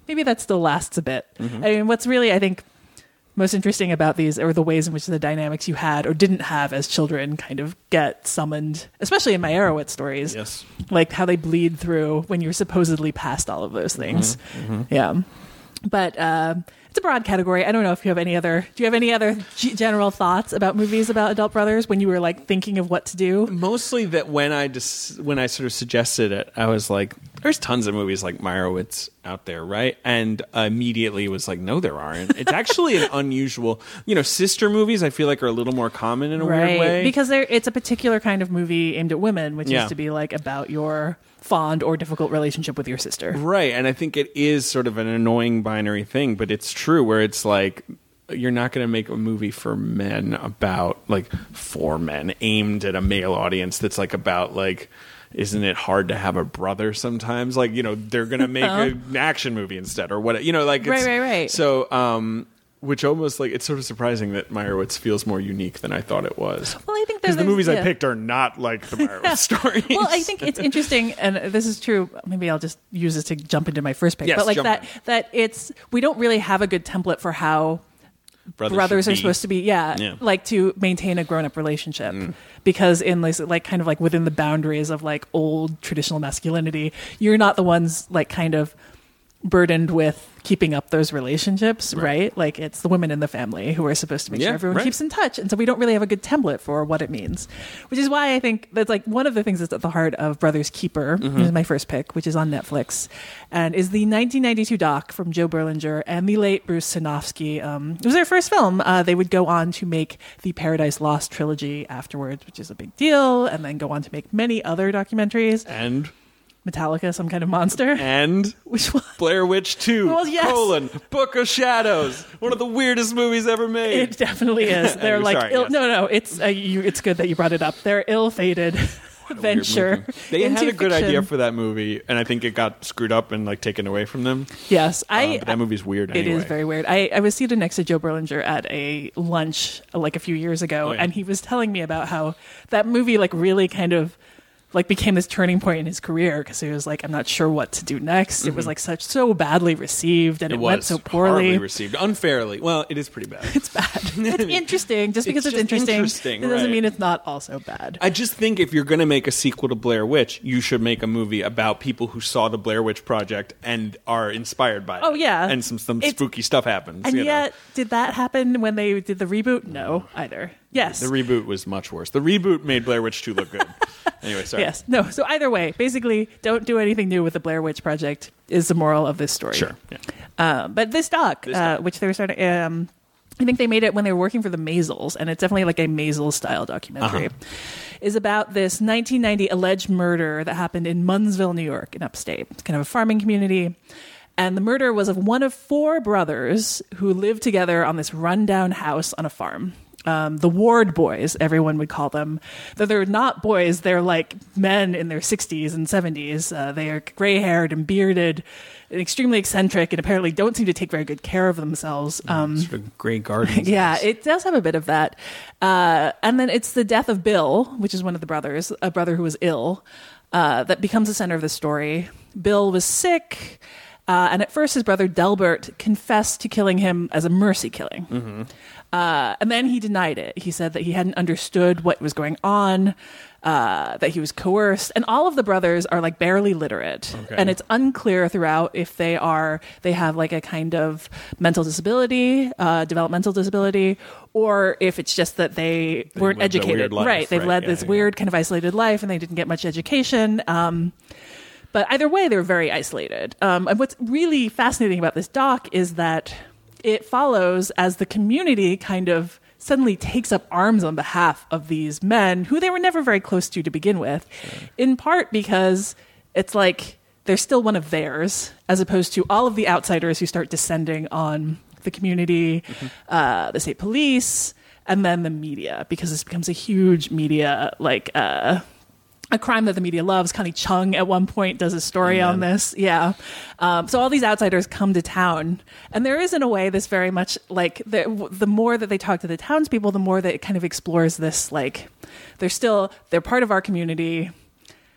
maybe that still lasts a bit. Mhm. I mean, what's really, I think, most interesting about these are the ways in which the dynamics you had or didn't have as children kind of get summoned, especially in Meyerowitz stories. Yes. Like how they bleed through when you're supposedly past all of those things. Mhm. Yeah. But uh, it's a broad category. I don't know if you have any other, do you have any other g- general thoughts about movies about adult brothers when you were like thinking of what to do? Mostly that when I just, when I sort of suggested it, I was like, there's tons of movies like Meyerowitz out there, right? And immediately was like, no, there aren't. It's actually an unusual, you know, sister movies I feel like are a little more common in a Right. weird way. Because there, it's a particular kind of movie aimed at women, which Yeah. is to be like about your fond or difficult relationship with your sister. Right. And I think it is sort of an annoying binary thing, but it's true where it's like, you're not going to make a movie for men about like for men aimed at a male audience that's like about like, isn't it hard to have a brother sometimes? Like, you know, they're going to make Uh-huh. an action movie instead or what, you know, like, it's, Right, right, right. So, um, which almost like, it's sort of surprising that Meyerowitz feels more unique than I thought it was. Well, I think Because the there's- movies yeah. I picked are not like the Meyerowitz stories. Well, I think it's interesting, and this is true. Maybe I'll just use this to jump into my first pick. Yes, but like jump that, in. that it's we don't really have a good template for how Brothers brothers should are be. supposed to be. Yeah, Yeah. like to maintain a grown-up relationship, Mm. because in like, like kind of like within the boundaries of like old traditional masculinity, you're not the ones like kind of burdened with keeping up those relationships, right? Right. Like it's the women in the family who are supposed to make Yeah, sure everyone right. keeps in touch. And so we don't really have a good template for what it means, which is why I think that's like one of the things that's at the heart of Brothers Keeper, Mhm. which is my first pick, which is on Netflix, and is the nineteen ninety-two doc from Joe Berlinger and the late Bruce Sinofsky. Um, it was their first film. Uh, they would go on to make the Paradise Lost trilogy afterwards, which is a big deal, and then go on to make many other documentaries. And Metallica, Some Kind of Monster. And which one? Blair Witch two, Well, yes. colon, Book of Shadows, one of the weirdest movies ever made. It definitely is. They're Anyway, like, sorry, ill, yes. no, no. It's uh, you, it's good that you brought it up. They're ill-fated venture. They had into a good fiction. idea for that movie, and I think it got screwed up and like taken away from them. Yes, I. Uh, but that movie's weird. It Anyway. is very weird. I, I was seated next to Joe Berlinger at a lunch uh, like a few years ago, Oh, yeah. and he was telling me about how that movie like really kind of like became this turning point in his career because he was like, I'm not sure what to do next. It was Mhm. like such so badly received, and it, It went was so horribly poorly. received, unfairly. Well, it is pretty bad. It's bad. It's interesting. Just because It's it's, just interesting, interesting, it doesn't right. mean it's not also bad. I just think if you're going to make a sequel to Blair Witch, you should make a movie about people who saw the Blair Witch Project and are inspired by it. Oh, yeah. and some some It's- spooky stuff happens. And you know. yet, did that happen when they did the reboot? No, either. Yes. The reboot was much worse. The reboot made Blair Witch two look good. Anyway, sorry. Yes. No. So either way, basically, don't do anything new with the Blair Witch Project is the moral of this story. Sure. Yeah. Um, but this doc, This uh, doc. which they were starting, um, I think they made it when they were working for the Maisels, and it's definitely like a Maisel style documentary. Uh-huh. Is about this nineteen ninety alleged murder that happened in Munnsville, New York, in upstate. It's kind of a farming community. And the murder was of one of four brothers who lived together on this rundown house on a farm. Um, the Ward boys, everyone would call them. Though they're not boys, they're like men in their sixties and seventies. Uh, they are gray haired and bearded and extremely eccentric and apparently don't seem to take very good care of themselves. Um, Sort of Grey Gardens. yeah, it does have a bit of that. Uh, and then it's the death of Bill, which is one of the brothers, a brother who was ill, uh, that becomes the center of the story. Bill was sick. Uh, and at first, his brother Delbert confessed to killing him as a mercy killing. Mm-hmm. Uh, and then he denied it. He said that he hadn't understood what was going on, uh, that he was coerced. And all of the brothers are like barely literate. Okay. And it's unclear throughout if they are, they have like a kind of mental disability, uh, developmental disability, or if it's just that they, They weren't lived a educated. weird life, right. They've right, led yeah, this yeah. weird kind of isolated life and they didn't get much education. Um, But either way, they're very isolated. Um, and what's really fascinating about this doc is that it follows as the community kind of suddenly takes up arms on behalf of these men who they were never very close to to begin with, in part because it's like they're still one of theirs, as opposed to all of the outsiders who start descending on the community, Mm-hmm. uh, the state police, and then the media, because this becomes a huge media, like, uh, a crime that the media loves. Connie Chung at one point does a story Amen. on this. Yeah. Um, so all these outsiders come to town, and there is in a way this very much like the, the more that they talk to the townspeople, the more that it kind of explores this, like they're still, they're part of our community.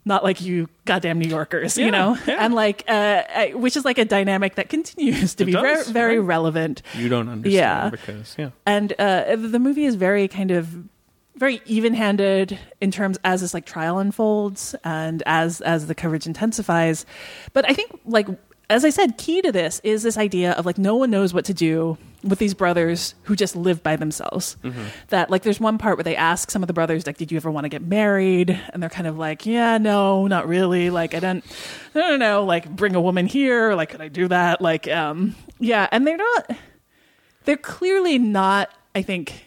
not like you goddamn New Yorkers, Yeah, you know? yeah. And like, uh, I- which is like a dynamic that continues to It be does, very, very right. relevant. You don't understand Yeah. because, yeah. And uh, the movie is very kind of very even-handed in terms as this like trial unfolds and as as the coverage intensifies. But I think, like, as I said, key to this is this idea of like no one knows what to do with these brothers who just live by themselves. Mm-hmm. That like there's one part where they ask some of the brothers, like, did you ever want to get married? And they're kind of like, yeah, no, not really. Like, I don't, I don't know, like bring a woman here. Like, could I do that? Like, um, yeah. And they're not, they're clearly not, I think,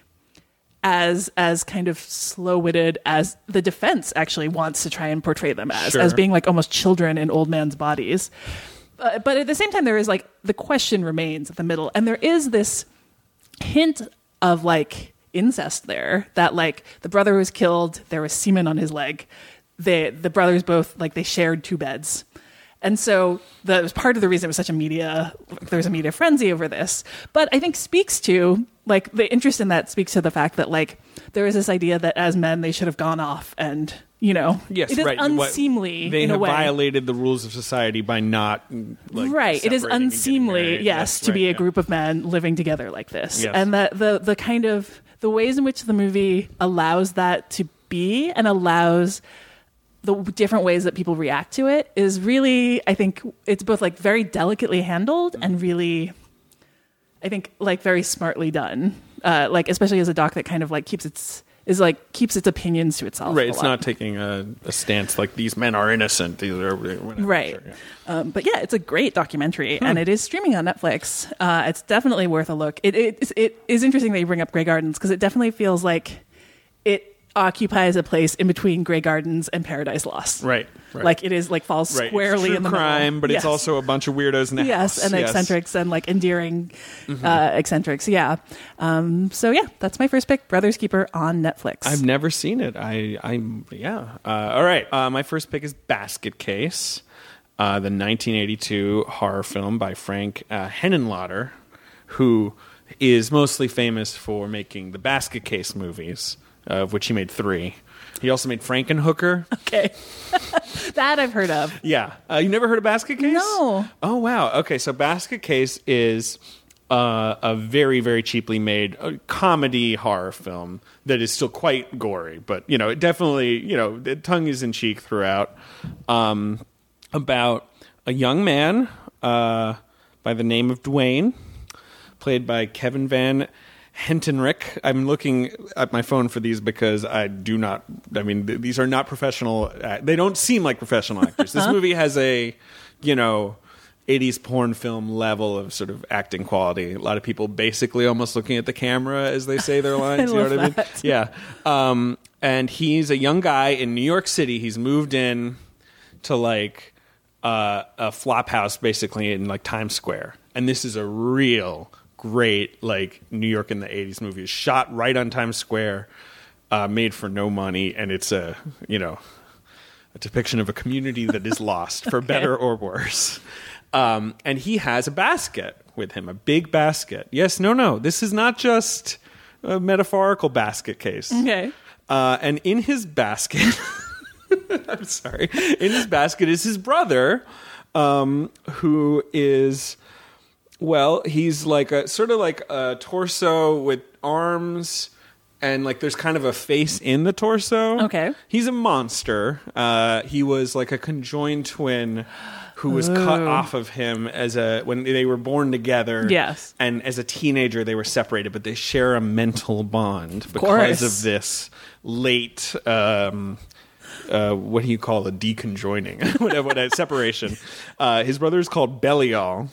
as as kind of slow-witted as the defense actually wants to try and portray them as, Sure. as being like almost children in old man's bodies. Uh, but at the same time, there is like the question remains at the middle, and there is this hint of like incest there. That like the brother was killed, there was semen on his leg. They the brothers both like they shared two beds. And so that was part of the reason it was such a media, there was a media frenzy over this. But I think speaks to, like, the interest in that speaks to the fact that, like, there is this idea that as men, they should have gone off and, you know, Yes, it is right. unseemly What, they in a have way. violated the rules of society by not, like, right. It is separating and getting unseemly, married. yes, to right, be a yeah. group of men living together like this. Yes. And that the, the kind of, the ways in which the movie allows that to be and allows the different ways that people react to it is really, I think it's both like very delicately handled and really, I think, like very smartly done. Uh, like, especially as a doc that kind of like keeps its, is like keeps its opinions to itself. Right, a it's lot. not taking a, a stance like these men are innocent. These are whatever. Right. Sure, yeah. Um, but yeah, it's a great documentary, and it is streaming on Netflix. Uh, it's definitely worth a look. It, it, it is interesting that you bring up Grey Gardens because it definitely feels like it occupies a place in between Grey Gardens and Paradise Lost. Right, right. Like it is like falls Right. squarely True in the crime, middle. but Yes. it's also a bunch of weirdos in the yes, house. and eccentrics and like endearing Mhm. uh, eccentrics. Yeah. Um, so yeah, that's my first pick, Brothers Keeper on Netflix. I've never seen it. I, I'm, yeah. Uh, all right. Uh, my first pick is Basket Case, uh, the nineteen eighty-two horror film by Frank uh, Henenlotter, who is mostly famous for making the Basket Case movies, uh, of which he made three. He also made Frankenhooker. Okay. That I've heard of. Yeah. Uh, you never heard of Basket Case? No. Oh, wow. Okay, so Basket Case is uh, a very, very cheaply made uh, comedy horror film that is still quite gory, but, you know, it definitely, you know, the tongue is in cheek throughout, um, about a young man uh, by the name of Dwayne, played by Kevin Van Hentenryck. I'm looking at my phone for these because I do not, I mean, th- these are not professional, uh, they don't seem like professional actors. This movie has a, you know, eighties porn film level of sort of acting quality. A lot of people basically almost looking at the camera as they say their lines. I you know love what I mean? that. Yeah. Um, and he's a young guy in New York City. He's moved in to like uh, a flop house basically in like Times Square. And this is a real great like New York in the eighties movie. It's shot right on Times Square, uh, made for no money, and it's a, you know, a depiction of a community that is lost for better or worse. Um, and he has a basket with him, a big basket. Yes, no, no. This is not just a metaphorical basket case. Okay. Uh, and in his basket, I'm sorry, in his basket is his brother, um, who is, well, he's like a sort of like a torso with arms, and like there's kind of a face in the torso. Okay. He's a monster. Uh, he was like a conjoined twin who was cut Ooh. off of him as a when they were born together. Yes. And as a teenager they were separated, but they share a mental bond because course. of this late um uh, what do you call a deconjoining? whatever, whatever separation. Uh, his brother is called Belial,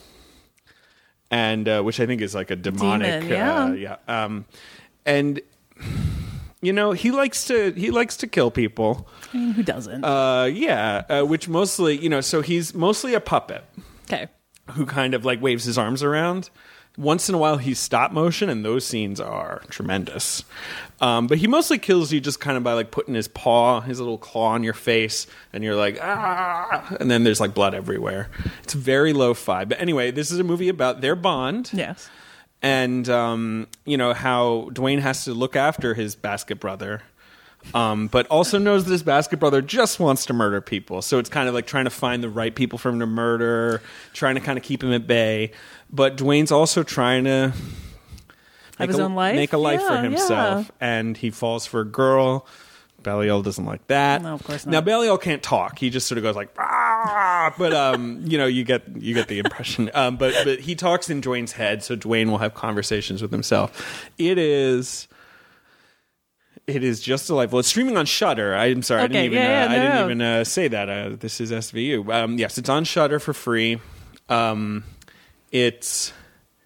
and uh, which I think is like a demonic, Demon, yeah. Uh, yeah. Um, and you know he likes to he likes to kill people. I mean, who doesn't? Uh, yeah, uh, which mostly you know. So he's mostly a puppet Okay. who kind of like waves his arms around. Once in a while, he's stop motion, and those scenes are tremendous. Um, but he mostly kills you just kind of by like putting his paw, his little claw on your face, and you're like, ah, and then there's like blood everywhere. It's very lo-fi. But anyway, this is a movie about their bond. Yes. And, um, you know, how Dwayne has to look after his basket brother Um, but also knows that his basket brother just wants to murder people. So it's kind of like trying to find the right people for him to murder, trying to kind of keep him at bay. But Dwayne's also trying to Have make his a, own life? make a life Yeah, for himself. yeah. And he falls for a girl. Belial doesn't like that. No, of course not. Now Belial can't talk. He just sort of goes like, ah, but um, you know, you get you get the impression. Um, but but he talks in Dwayne's head, so Dwayne will have conversations with himself. It is. It is just delightful. It's streaming on Shudder. I'm sorry, Okay, I didn't even. yeah, yeah, uh, I no, didn't no. even uh, say that. Uh, this is S V U. Um, yes, it's on Shudder for free. Um, it's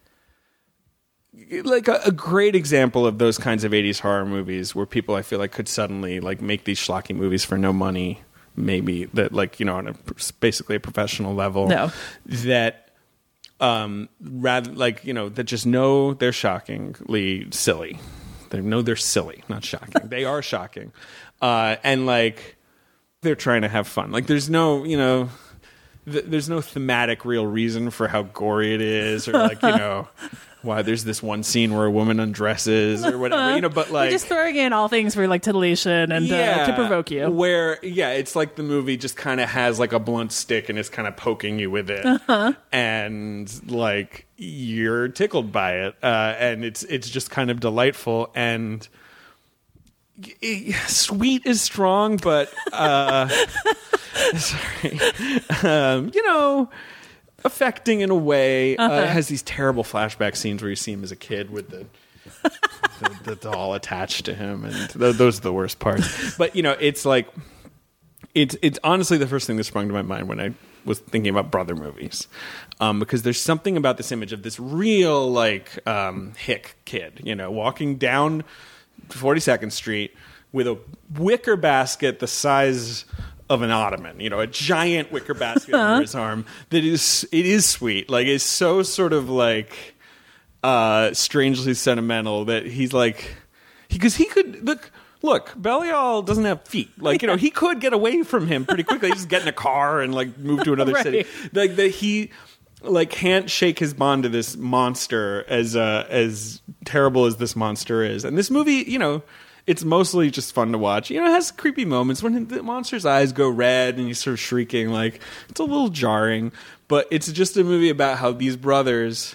like a, a great example of those kinds of eighties horror movies where people, I feel like, could suddenly like make these schlocky movies for no money. Maybe that, like, you know, on a basically a professional level. No. That. Um, rather like, you know, that just know they're shockingly silly. They know they're silly, not shocking. They are shocking. Uh, and like, they're trying to have fun. Like, there's no, you know, th- there's no thematic real reason for how gory it is, or like, you know, why there's this one scene where a woman undresses or whatever, you know, but like, We're just throwing in all things for like titillation and uh, to provoke you. Where, yeah, it's like the movie just kind of has like a blunt stick and is kind of poking you with it, Uh-huh. and like you're tickled by it, uh, and it's it's just kind of delightful and. y- Sweet is strong, but uh, sorry, um, you know, affecting in a way. Uh, Uh-huh. it has these terrible flashback scenes where you see him as a kid with the the, the doll attached to him, and th- those are the worst parts. But you know, it's like it's it's honestly the first thing that sprung to my mind when I was thinking about brother movies, um, because there's something about this image of this real like um, hick kid, you know, walking down forty-second Street with a wicker basket the size of an ottoman, you know, a giant wicker basket under his arm. That is, it is sweet. Like, it's so sort of like uh, strangely sentimental that he's like, because he, he could look. Look, Belial doesn't have feet. Like, you know, he could get away from him pretty quickly. Just get in a car and like move to another Right. city. Like that he like can't shake his bond to this monster as uh, as terrible as this monster is. And this movie, you know, it's mostly just fun to watch. You know, it has creepy moments when the monster's eyes go red and he's sort of shrieking. Like, it's a little jarring, but it's just a movie about how these brothers,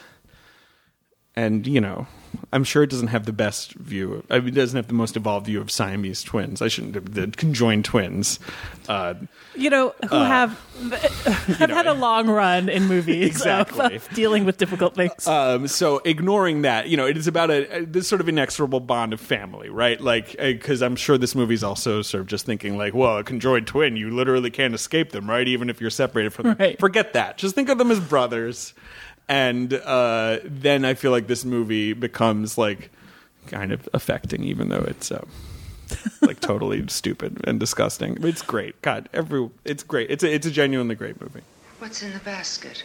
and you know, I'm sure it doesn't have the best view. Of, I mean, it doesn't have the most evolved view of Siamese twins. I shouldn't have the conjoined twins. Uh, You know, who uh, have have had a long run in movies Exactly. of, of dealing with difficult things. Um, so ignoring that, you know, it is about a, a this sort of inexorable bond of family, right? Like, because I'm sure this movie's also sort of just thinking like, well, a conjoined twin, you literally can't escape them, right? Even if you're separated from them. Right. Forget that. Just think of them as brothers. And uh, then I feel like this movie becomes like kind of affecting, even though it's uh, like totally stupid and disgusting. It's great. God, every it's great. It's a, it's a genuinely great movie. What's in the basket?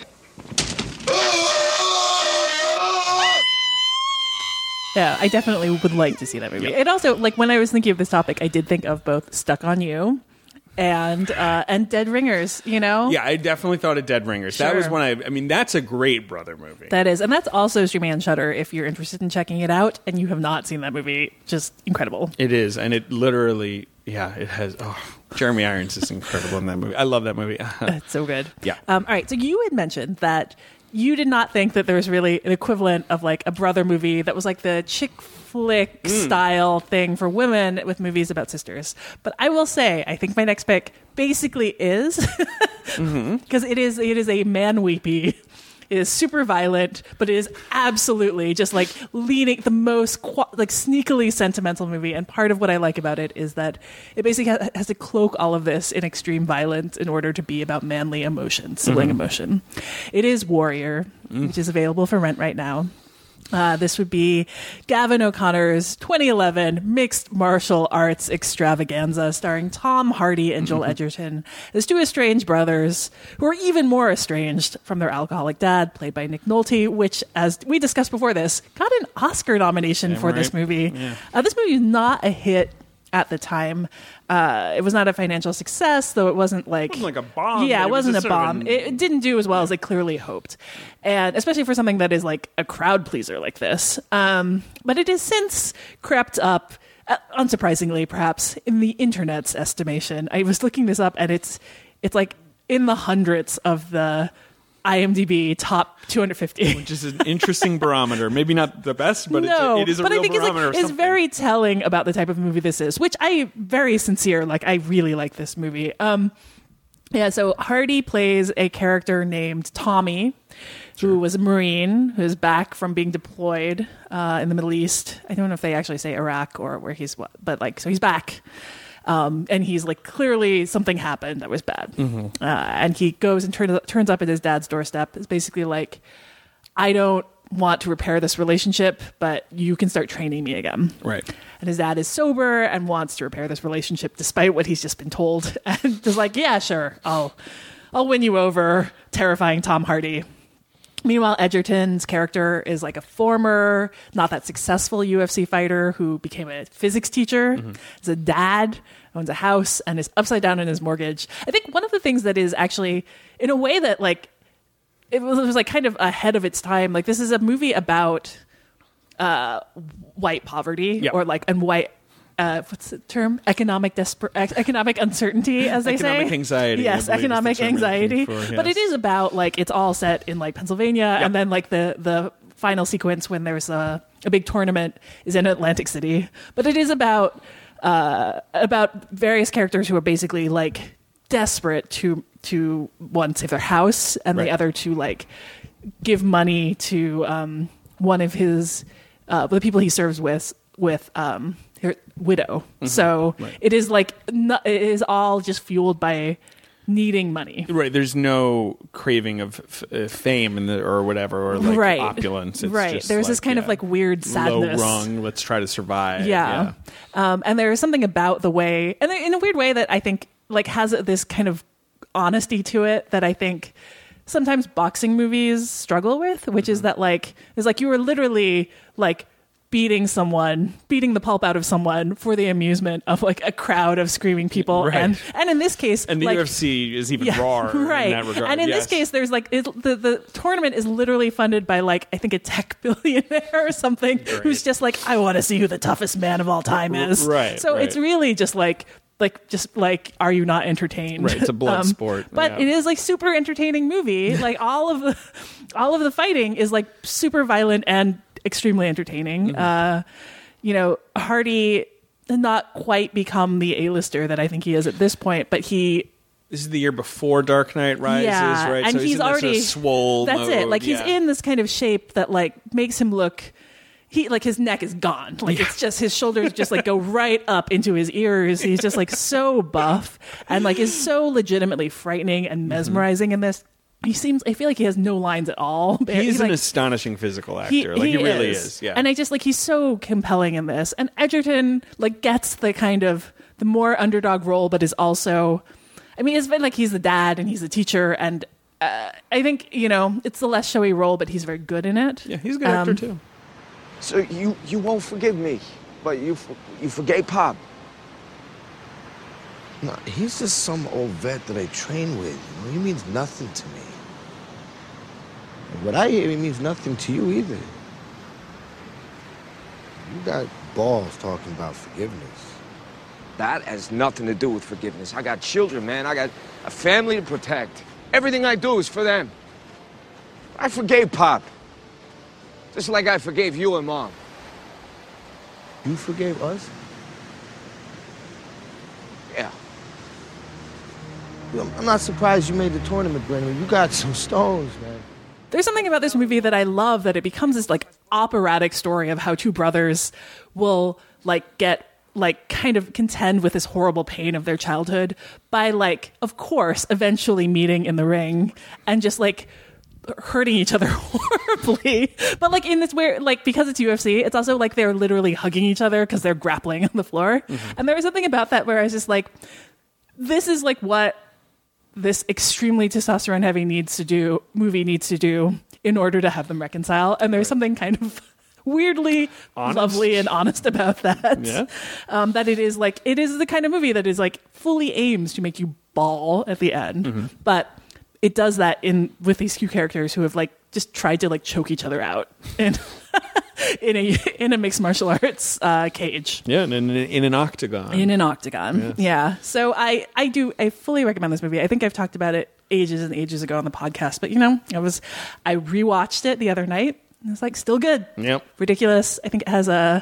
Yeah, I definitely would like to see that movie. It also, like, when I was thinking of this topic, I did think of both Stuck on You and uh, and Dead Ringers, you know? Yeah, I definitely thought of Dead Ringers. That Sure. was when I. I mean, that's a great brother movie. That is. And that's also streaming on Shudder if you're interested in checking it out and you have not seen that movie. Just incredible. It is, and it literally, yeah, it has. Oh, Jeremy Irons is incredible in that movie. I love that movie. It's so good. Yeah. Um, all right. So you had mentioned that you did not think that there was really an equivalent of like a brother movie that was like the chick flick Mm. style thing for women with movies about sisters. But I will say, I think my next pick basically is because it is it is a man weepy. It is super violent, but it is absolutely just like leaning the most qu- like sneakily sentimental movie. And part of what I like about it is that it basically ha- has to cloak all of this in extreme violence in order to be about manly emotion, sibling Mhm. emotion. It is Warrior, Mm. which is available for rent right now. Uh, this would be Gavin O'Connor's twenty eleven mixed martial arts extravaganza starring Tom Hardy and Joel Edgerton as two estranged brothers who are even more estranged from their alcoholic dad, played by Nick Nolte, which, as we discussed before this, got an Oscar nomination Damn for this right. movie. Yeah. Uh, this movie is not a hit at the time. Uh, it was not a financial success, though it wasn't like... It wasn't like a bomb, Yeah, but it it was wasn't a just sort of bomb. an- It, it didn't do as well as they clearly hoped. And especially for something that is like a crowd pleaser like this. Um, but it has since crept up uh, unsurprisingly, perhaps in the internet's estimation, I was looking this up, and it's it's like in the hundreds of the IMDb top two hundred fifty, which is an interesting barometer. Maybe not the best, but no, it's, it is a but real I think barometer. It's, like, it's very telling about the type of movie this is, which I very sincere. Like, I really like this movie. Um, yeah. So Hardy plays a character named Tommy, sure. who was a Marine who is back from being deployed uh, in the Middle East. I don't know if they actually say Iraq or where he's, but like, so he's back. Um, and he's like, clearly something happened that was bad. Mm-hmm. Uh, and he goes and turns, turns up at his dad's doorstep. It's basically like, I don't want to repair this relationship, but you can start training me again. Right. And his dad is sober and wants to repair this relationship despite what he's just been told. And just like, yeah, sure. I'll, I'll win you over. Terrifying Tom Hardy. Meanwhile, Edgerton's character is like a former, not that successful U F C fighter who became a physics teacher. Mm-hmm. He's a dad, owns a house, and is upside down in his mortgage. I think one of the things that is actually, in a way that like, it was, it was like kind of ahead of its time. Like, this is a movie about uh, white poverty yep. or like, and white, uh, what's the term? Economic desper- economic uncertainty, as they economic say. Economic anxiety. Yes, economic anxiety. For, yes. But it is about, like, it's all set in, like, Pennsylvania. Yep. And then, like, the, the final sequence when there's a, a big tournament is in Atlantic City. But it is about, uh, about various characters who are basically, like, desperate to, to one, save their house, and right. the other to, like, give money to um, one of his, uh, the people he serves with, with, um, her widow. Mm-hmm. So right. it is like no, it is all just fueled by needing money. Right. There's no craving of f- uh, fame in the, or whatever, or like right. opulence. It's right. Just there's like, this kind yeah, of like weird sadness. Low rung. Let's try to survive. Yeah. yeah. Um, and there is something about the way, and in a weird way that I think like has this kind of honesty to it that I think sometimes boxing movies struggle with, which mm-hmm. is that like is like you were literally like beating someone, beating the pulp out of someone for the amusement of like a crowd of screaming people. Right. And and in this case, and the like, U F C is even yeah, rawer right. in that regard. And in yes. this case, there's like, it, the, the tournament is literally funded by like, I think a tech billionaire or something Great. who's just like, I want to see who the toughest man of all time is. Right. So right. it's really just like, like just like, are you not entertained? Right, it's a blood um, sport. But yeah. it is like super entertaining movie. Like all of the, all of the fighting is like super violent and extremely entertaining. Mm-hmm. Uh, you know, Hardy had not quite become the A-lister that I think he is at this point, but he. This is the year before Dark Knight Rises, yeah, right? And so he's, he's already in this sort of swole. That's mode. it. Like he's yeah. in this kind of shape that like makes him look. He like his neck is gone. Like yeah. it's just his shoulders just like go right up into his ears. He's just like so buff and like is so legitimately frightening and mesmerizing mm-hmm. in this. He seems. I feel like he has no lines at all. He's he, an like, astonishing physical actor. He, like he, he really is. is. Yeah. And I just like he's so compelling in this. And Edgerton like gets the kind of the more underdog role, but is also. I mean, it's been like he's the dad and he's the teacher, and uh, I think you know it's the less showy role, but he's very good in it. Yeah, he's a good actor um, too. So you you won't forgive me, but you you forgave Pop. No, he's just some old vet that I train with. You know, he means nothing to me. And what I hear, he means nothing to you either. You got balls talking about forgiveness. That has nothing to do with forgiveness. I got children, man. I got a family to protect. Everything I do is for them. I forgave Pop. Just like I forgave you and Mom. You forgave us? Yeah. I'm not surprised you made the tournament, Brennan. You got some stones, man. There's something about this movie that I love, that it becomes this like operatic story of how two brothers will like get like kind of contend with this horrible pain of their childhood by like, of course, eventually meeting in the ring and just like hurting each other horribly. But like in this where like because it's U F C, it's also like they're literally hugging each other because they're grappling on the floor. Mm-hmm. And there was something about that where I was just like, this is like what this extremely testosterone heavy needs to do movie needs to do in order to have them reconcile. And there's something kind of weirdly honest. Lovely and honest about that. Yeah. Um, that it is like, it is the kind of movie that is like fully aims to make you bawl at the end. Mm-hmm. But it does that in with these two characters who have like just tried to like choke each other out. And in a in a mixed martial arts uh, cage. Yeah, in, in, in an octagon. In an octagon. Yes. Yeah. So I, I do I fully recommend this movie. I think I've talked about it ages and ages ago on the podcast, but you know, I was I rewatched it the other night. And it's like still good. Yep. Ridiculous. I think it has a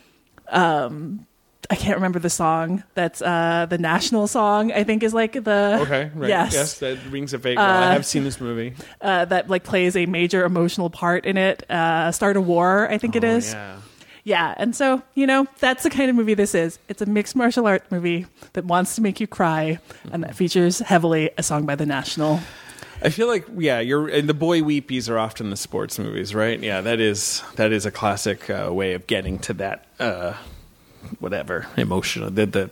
um I can't remember the song. That's uh, the national song, I think, is like the... Okay, right. Yes. Yes, that rings a vague Uh, bell. I have seen this movie. Uh, that like plays a major emotional part in it. Uh, Start a War, I think it Oh, is. yeah. Yeah, and so, you know, that's the kind of movie this is. It's a mixed martial art movie that wants to make you cry, and that features heavily a song by the National. I feel like, yeah, you're and the boy weepies are often the sports movies, right? Yeah, that is that is a classic uh, way of getting to that... Uh, whatever emotional the, the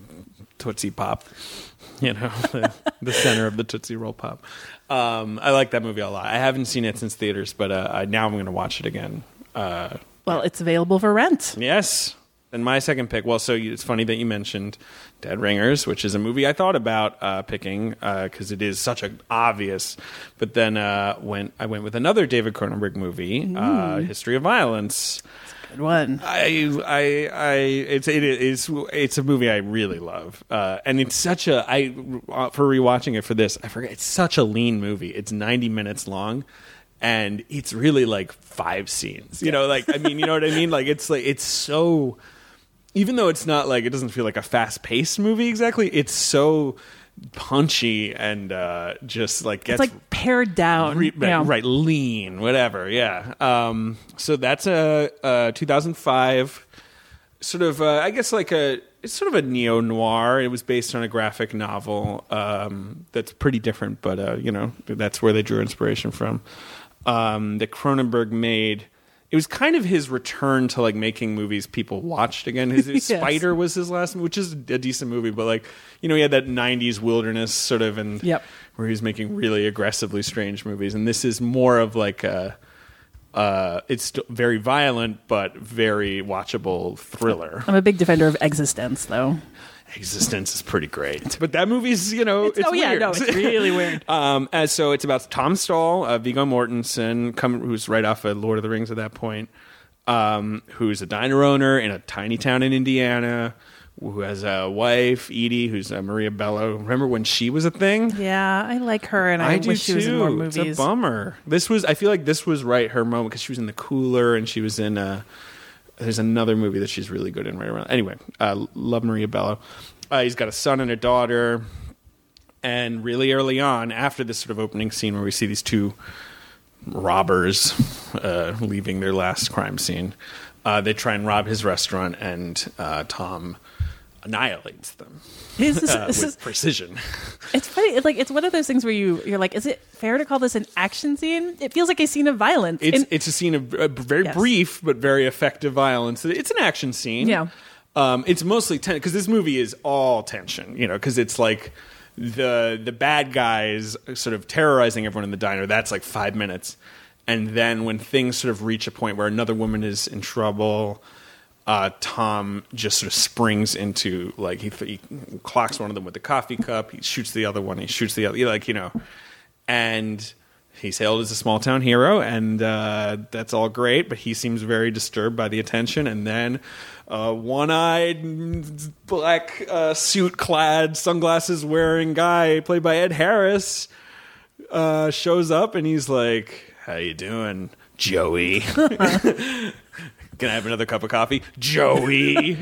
Tootsie Pop, you know, the, the center of the Tootsie Roll Pop. um I like that movie a lot. I haven't seen it since theaters, but uh, I, now I'm going to watch it again. Uh well, it's available for rent. Yes. And my second pick, well, so you, it's funny that you mentioned Dead Ringers, which is a movie I thought about uh, picking because uh, it is such an obvious. But then uh, went I went with another David Cronenberg movie, uh, History of Violence. Good one. I, I, I, it's, it is, it's a movie I really love, uh, and it's such a. I for rewatching it for this, I forget. It's such a lean movie. It's ninety minutes long, and it's really like five scenes. You know, like I mean, you know what I mean? Like it's like it's so. Even though it's not like it doesn't feel like a fast paced movie exactly, it's so punchy and uh, just like gets it's like pared down, re- right, yeah. right, lean, whatever. Yeah. Um, so that's a, a two thousand five sort of, uh, I guess, like a it's sort of a neo noir. It was based on a graphic novel um, that's pretty different, but uh, you know that's where they drew inspiration from. Um, that Cronenberg made. It was kind of his return to like making movies people watched again. His, his Yes. Spider was his last, which is a decent movie, but like you know he had that nineties wilderness sort of, and Yep. where he was making really aggressively strange movies. And this is more of like a, uh, it's st- very violent but very watchable thriller. I'm a big defender of Existence, though. Existence is pretty great, but that movie's you know it's, oh yeah, weird. no, it's really weird. um, as so it's about Tom Stahl, uh, Viggo Mortensen, come, who's right off of Lord of the Rings at that point, um, who's a diner owner in a tiny town in Indiana, who has a wife, Edie, who's uh, Maria Bello. Remember when she was a thing? Yeah, I like her, and I, I do wish she was in more too. movies. It's a bummer. This was, I feel like this was right her moment because she was in The Cooler and she was in. Uh, There's another movie that she's really good in right around. Anyway, uh, love Maria Bello. Uh, he's got a son and a daughter. And really early on, after this sort of opening scene where we see these two robbers uh, leaving their last crime scene, uh, they try and rob his restaurant, and uh, Tom annihilates them This is- uh, this with is- precision. It's funny. It's like it's one of those things where you you're like, is it fair to call this an action scene? It feels like a scene of violence. It's And- it's a scene of uh, very Yes. brief but very effective violence. It's an action scene. Yeah. Um, it's mostly tension because this movie is all tension. You know, because it's like the the bad guys sort of terrorizing everyone in the diner. That's like five minutes, and then when things sort of reach a point where another woman is in trouble. Uh, Tom just sort of springs into like he, he clocks one of them with the coffee cup. He shoots the other one. He shoots the other, like you know, and he's hailed as a small town hero, and uh, that's all great. But he seems very disturbed by the attention. And then a one-eyed, black uh, suit-clad, sunglasses-wearing guy played by Ed Harris uh, shows up, and he's like, "How you doing, Joey?" Can I have another cup of coffee? Joey.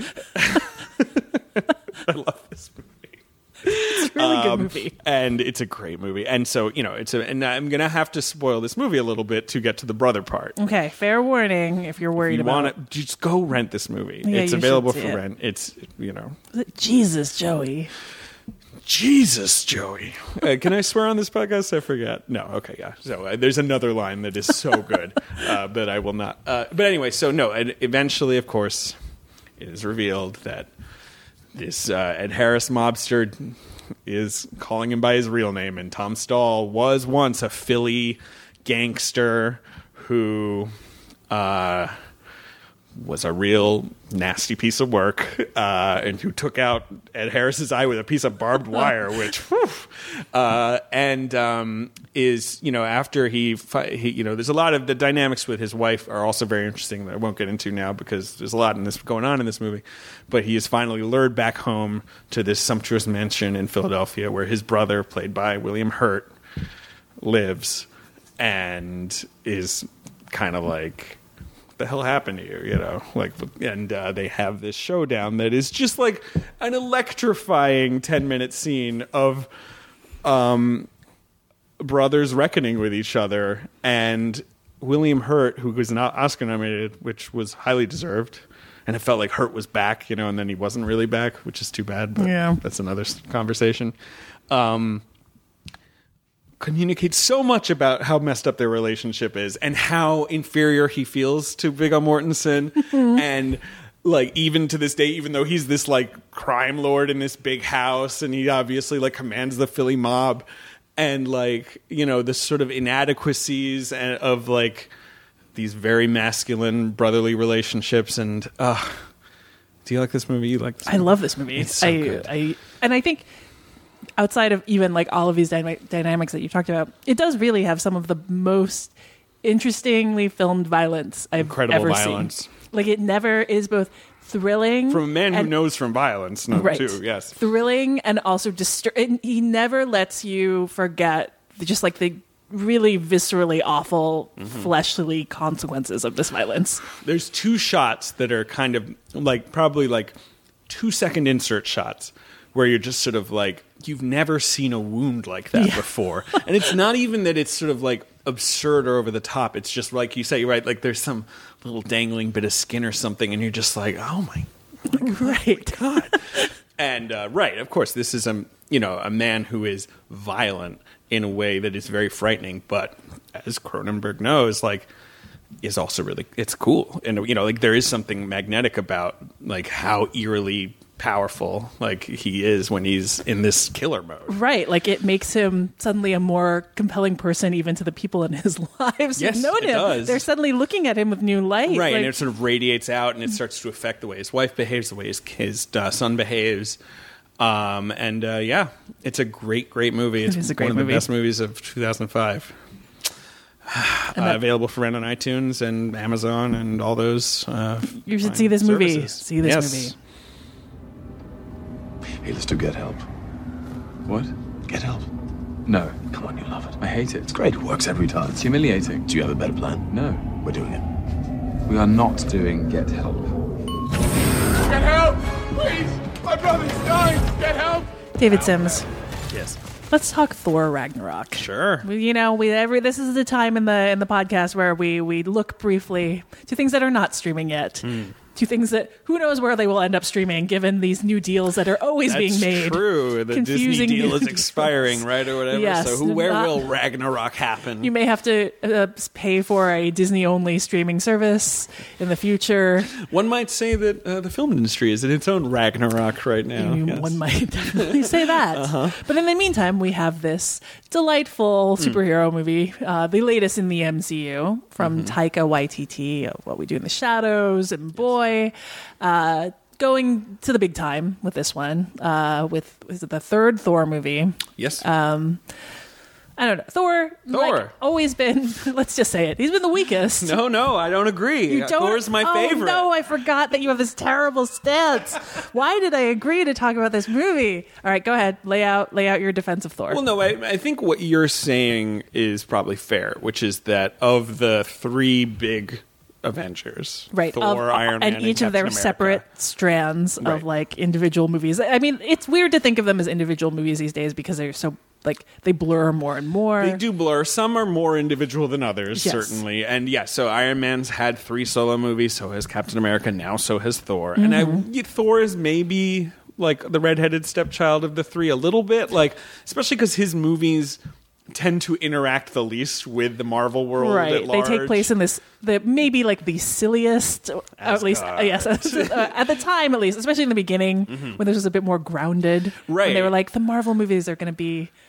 I love this movie. It's a really Um, good movie. And it's a great movie. And so, you know, it's a, and I'm going to have to spoil this movie a little bit to get to the brother part. Okay, fair warning if you're worried If you about want to, just go rent this movie. Yeah, it's you available should for see it. rent. It's, you know. Jesus, Joey. Jesus, Joey. Uh, can I swear on this podcast? I forget. No. Okay. Yeah. So uh, there's another line that is so good, uh, but I will not. Uh, but anyway, so no. And eventually, of course, it is revealed that this uh, Ed Harris mobster is calling him by his real name, and Tom Stahl was once a Philly gangster who uh, was a real nasty piece of work, uh, and who took out Ed Harris's eye with a piece of barbed wire, which, whew, uh, and um, is, you know, after he, fi- he, you know, there's a lot of the dynamics with his wife are also very interesting that I won't get into now because there's a lot in this going on in this movie. But he is finally lured back home to this sumptuous mansion in Philadelphia where his brother, played by William Hurt, lives and is kind of like, the hell happened to you, you know, like, and uh, they have this showdown that is just like an electrifying ten minute scene of um, brothers reckoning with each other, and William Hurt, who was not Oscar nominated, which was highly deserved, and it felt like Hurt was back, you know, and then he wasn't really back, which is too bad, but yeah. that's another conversation. Um, communicates so much about how messed up their relationship is and how inferior he feels to Viggo Mortensen. And like, even to this day, even though he's this like crime lord in this big house and he obviously like commands the Philly mob, and like, you know, the sort of inadequacies and of like these very masculine brotherly relationships. And uh do you like this movie? You like this movie? I love this movie. It's so I, good. I and I think outside of even like all of these dyna- dynamics that you talked about, it does really have some of the most interestingly filmed violence I've Incredible ever violence. seen. Like, it never is both thrilling From a man who and- knows from violence, no, right. too, yes. thrilling and also distur- and he never lets you forget just like the really viscerally awful Mm-hmm. fleshly consequences of this violence. There's two shots that are kind of like probably like two second insert shots where you're just sort of like, you've never seen a wound like that Yeah. before. And it's not even that it's sort of like absurd or over the top. It's just like you say, right? Like there's some little dangling bit of skin or something, and you're just like, oh my, right. God. And uh, right, of course, this is a you know a man who is violent in a way that is very frightening, but as Cronenberg knows, like, is also really, it's cool. And you know, like there is something magnetic about like how eerily powerful like he is when he's in this killer mode. Right, like it makes him suddenly a more compelling person even to the people in his lives Yes, who've known it him. does. They're suddenly looking at him with new light. Right, like, and it sort of radiates out, and it starts to affect the way his wife behaves, the way his, his uh, son behaves. Um, and uh, yeah, it's a great, great movie. It's It is a great one of movie. the best movies of two thousand five. Uh, that- available for rent on iTunes and Amazon and all those. Uh, You should fine see this movie. services. See this Yes. movie. Hey, let's do Get Help. What? Get Help. No. Come on, you love it. I hate it. It's great. It works every time. It's humiliating. Do you have a better plan? No. We're doing it. We are not doing Get Help. Get help! Please! My brother's dying! Get help! David Sims. Yes. Let's talk Thor Ragnarok. Sure. We, you know, we every this is the time in the in the podcast where we we look briefly to things that are not streaming yet. Mm. To things that who knows where they will end up streaming, given these new deals that are always That's being made. true. The Confusing Disney deal new is deals. expiring, right, or whatever. Yes, so who, where not- will Ragnarok happen? You may have to uh, pay for a Disney-only streaming service in the future. One might say that uh, the film industry is in its own Ragnarok right now. You- Yes. One might definitely say that. Uh-huh. But in the meantime, we have this delightful Hmm. superhero movie, uh, the latest in the M C U, from Mm-hmm. Taika Waititi, of What We Do in the Shadows, and Boy. Uh, going to the big time with this one, uh, with is it the third Thor movie? Yes. Um, I don't know. Thor, Thor. like, always been, let's just say it, he's been the weakest. No, no, I don't agree. You don't, Thor's my oh, favorite. No, I forgot that you have this terrible stance. Why did I agree to talk about this movie? All right, go ahead. Lay out, lay out your defense of Thor. Well, no, I, I think what you're saying is probably fair, which is that of the three big Avengers, right, Thor, of- Iron Man, and each of their Captain America. separate strands Right. of like individual movies. I mean, it's weird to think of them as individual movies these days because they're so like they blur more and more. They do blur. Some are more individual than others, Yes. certainly. And yeah, so Iron Man's had three solo movies, so has Captain America, now so has Thor. And I, Mhm. Thor is maybe like the redheaded stepchild of the three a little bit, like especially because his movies tend to interact the least with the Marvel world Right, at they large. take place in this, the maybe like the silliest, or at least uh, yes, uh, at the time at least, especially in the beginning Mhm. when this was a bit more grounded. Right. when they were like the Marvel movies are going to be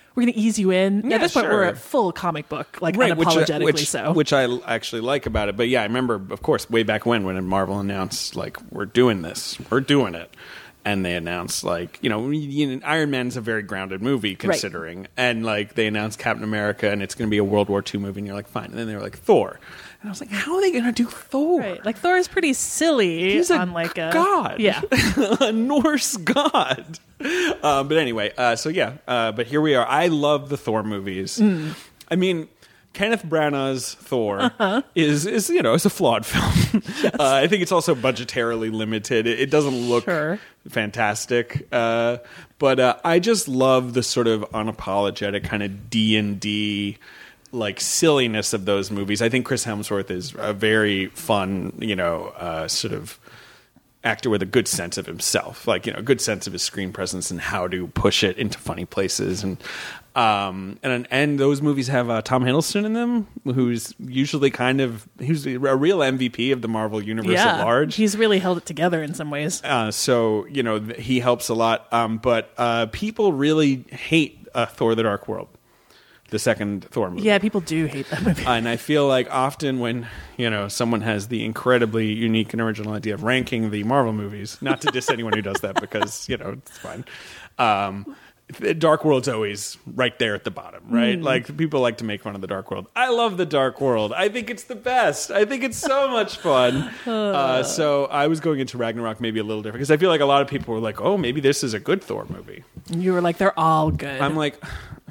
we're going to ease you in. Yeah, At this point, sure. we're at full comic book, like Right, which, uh, unapologetically which, so. which I actually like about it. But yeah, I remember, of course, way back when, when Marvel announced, like, we're doing this, we're doing it. And they announced, like, you know, you know, Iron Man's a very grounded movie, considering. Right. And, like, they announced Captain America, and it's going to be a World War Two movie, and you're like, fine. And then they were like, Thor. And I was like, how are they going to do Thor? Right. Like, Thor is pretty silly. He's a on, like, a god. Yeah. A Norse god. Um, but anyway, uh, so yeah. Uh, but here we are. I love the Thor movies. Mm. I mean... Kenneth Branagh's Thor uh-huh. is, is, you know, it's a flawed film. Yes. Uh, I think it's also budgetarily limited. It, it doesn't look sure. fantastic. Uh, but uh, I just love the sort of unapologetic kind of D and D, like, silliness of those movies. I think Chris Hemsworth is a very fun, you know, uh, sort of actor with a good sense of himself, like, you know, a good sense of his screen presence and how to push it into funny places. And um and and those movies have uh, Tom Hiddleston in them, who's usually kind of he's a real M V P of the Marvel universe yeah, at large. He's really held it together in some ways. Uh, so you know th- he helps a lot. Um, but uh, people really hate uh, Thor: The Dark World, the second Thor movie. Yeah, people do hate that movie. And I feel like often when, you know, someone has the incredibly unique and original idea of ranking the Marvel movies, not to diss anyone who does that because, you know, it's fine. Um, Dark World's always right there at the bottom, right? Mm. Like, people like to make fun of the Dark World. I love the Dark World. I think it's the best. I think it's so much fun. Uh, so I was going into Ragnarok maybe a little different because I feel like a lot of people were like, oh, maybe this is a good Thor movie. And you were like, they're all good. I'm like...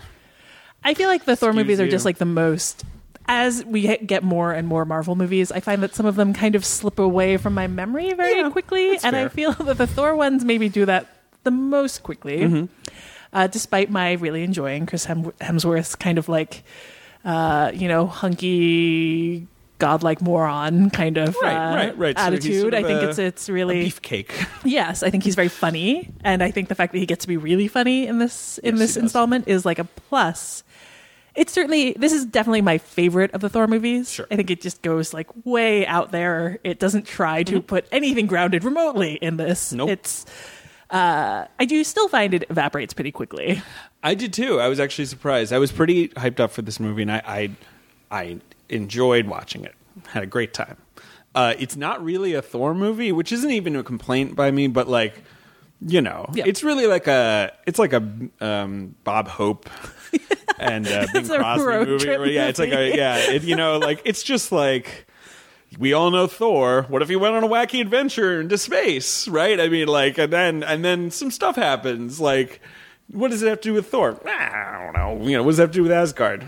I feel like the Thor Excuse movies are you. just like the most... As we get more and more Marvel movies, I find that some of them kind of slip away from my memory very Yeah, quickly. that's And fair. I feel that the Thor ones maybe do that the most quickly. Mm-hmm. Uh, despite my really enjoying Chris Hem- Hemsworth's kind of like, uh, you know, hunky, godlike moron kind of Right, uh, right, right. So he's attitude. sort of I think a- it's it's really a beefcake. Yes, I think he's very funny, and I think the fact that he gets to be really funny in this in Yes, this he does. installment is like a plus. It's certainly this is definitely my favorite of the Thor movies. Sure. I think it just goes like way out there. It doesn't try to Mm-hmm. put anything grounded remotely in this. Nope. It's uh, I do still find it evaporates pretty quickly. I did too. I was actually surprised. I was pretty hyped up for this movie, and I I, I enjoyed watching it. Had a great time. Uh, it's not really a Thor movie, which isn't even a complaint by me, but like, you know, Yeah. it's really like a it's like a um, Bob Hope and uh, Bing It's a Crosby road movie. trip Where, yeah, it's like a movie. yeah, it, you know, like it's just like. We all know Thor. What if he went on a wacky adventure into space, right? I mean, like, and then and then some stuff happens. Like, what does it have to do with Thor? I don't know. You know, what does it have to do with Asgard?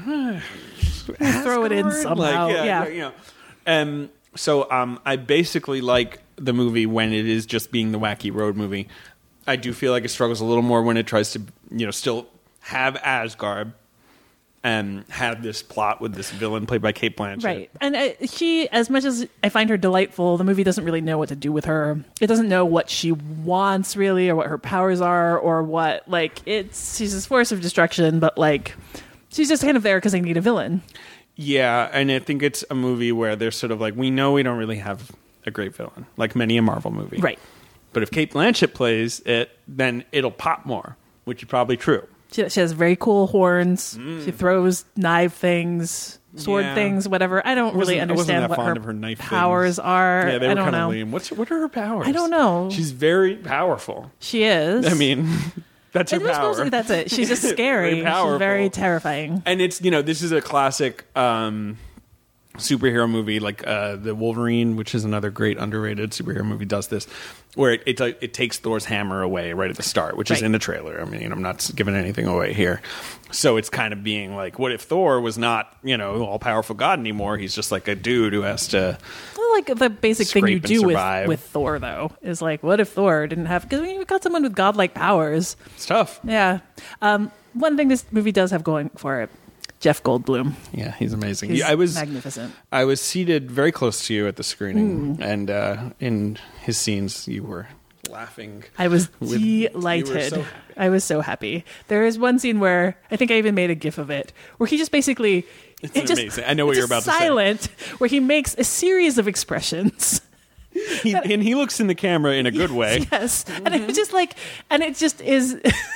Throw it in Asgard? somehow. Like, yeah. you know. Um, so um, I basically like the movie when it is just being the wacky road movie. I do feel like it struggles a little more when it tries to, you know, still have Asgard and have this plot with this villain played by Cate Blanchett. Right. And uh, she, as much as I find her delightful, the movie doesn't really know what to do with her. It doesn't know what she wants, really, or what her powers are, or what, like, it's, she's this force of destruction, but, like, she's just kind of there because they need a villain. Yeah, and I think it's a movie where they're sort of like, we know we don't really have a great villain, like many a Marvel movie. Right. But if Cate Blanchett plays it, then it'll pop more, which is probably true. She, she has very cool horns. Mm. She throws knife things, sword Yeah. things, whatever. I don't I wasn't- really I wasn't understand that what fond her, of her knife powers things. are. Yeah, they I were don't kind know. of lame. What's what are her powers? I don't know. She's very powerful. She is. I mean, that's her I suppose power. that's it. She's just Very scary. She's powerful. very terrifying. And it's, you know, this is a classic um, superhero movie, like uh, the Wolverine, which is another great underrated superhero movie, does this, where it it, it takes Thor's hammer away right at the start, which is Right. in the trailer. I mean, I'm not giving anything away here. So it's kind of being like, what if Thor was not, you know, all powerful god anymore? He's just like a dude who has to. Well, like the basic thing you Scrape and do with, survive. with Thor, though, is like, what if Thor didn't have? Because you've got someone with godlike powers. It's tough. Yeah. Um, one thing this movie does have going for it: Jeff Goldblum. Yeah, he's amazing. He's Yeah, I was magnificent. I was seated very close to you at the screening, Mm. and uh, in his scenes, you were laughing. I was with- you were delighted. so- I was so happy. There is one scene where I think I even made a gif of it, where he just basically It's it just- amazing. I know what it's you're about just to say. silent, where he makes a series of expressions he, and he looks in the camera in a good way. Yes, mm-hmm. and it's just like, and it just is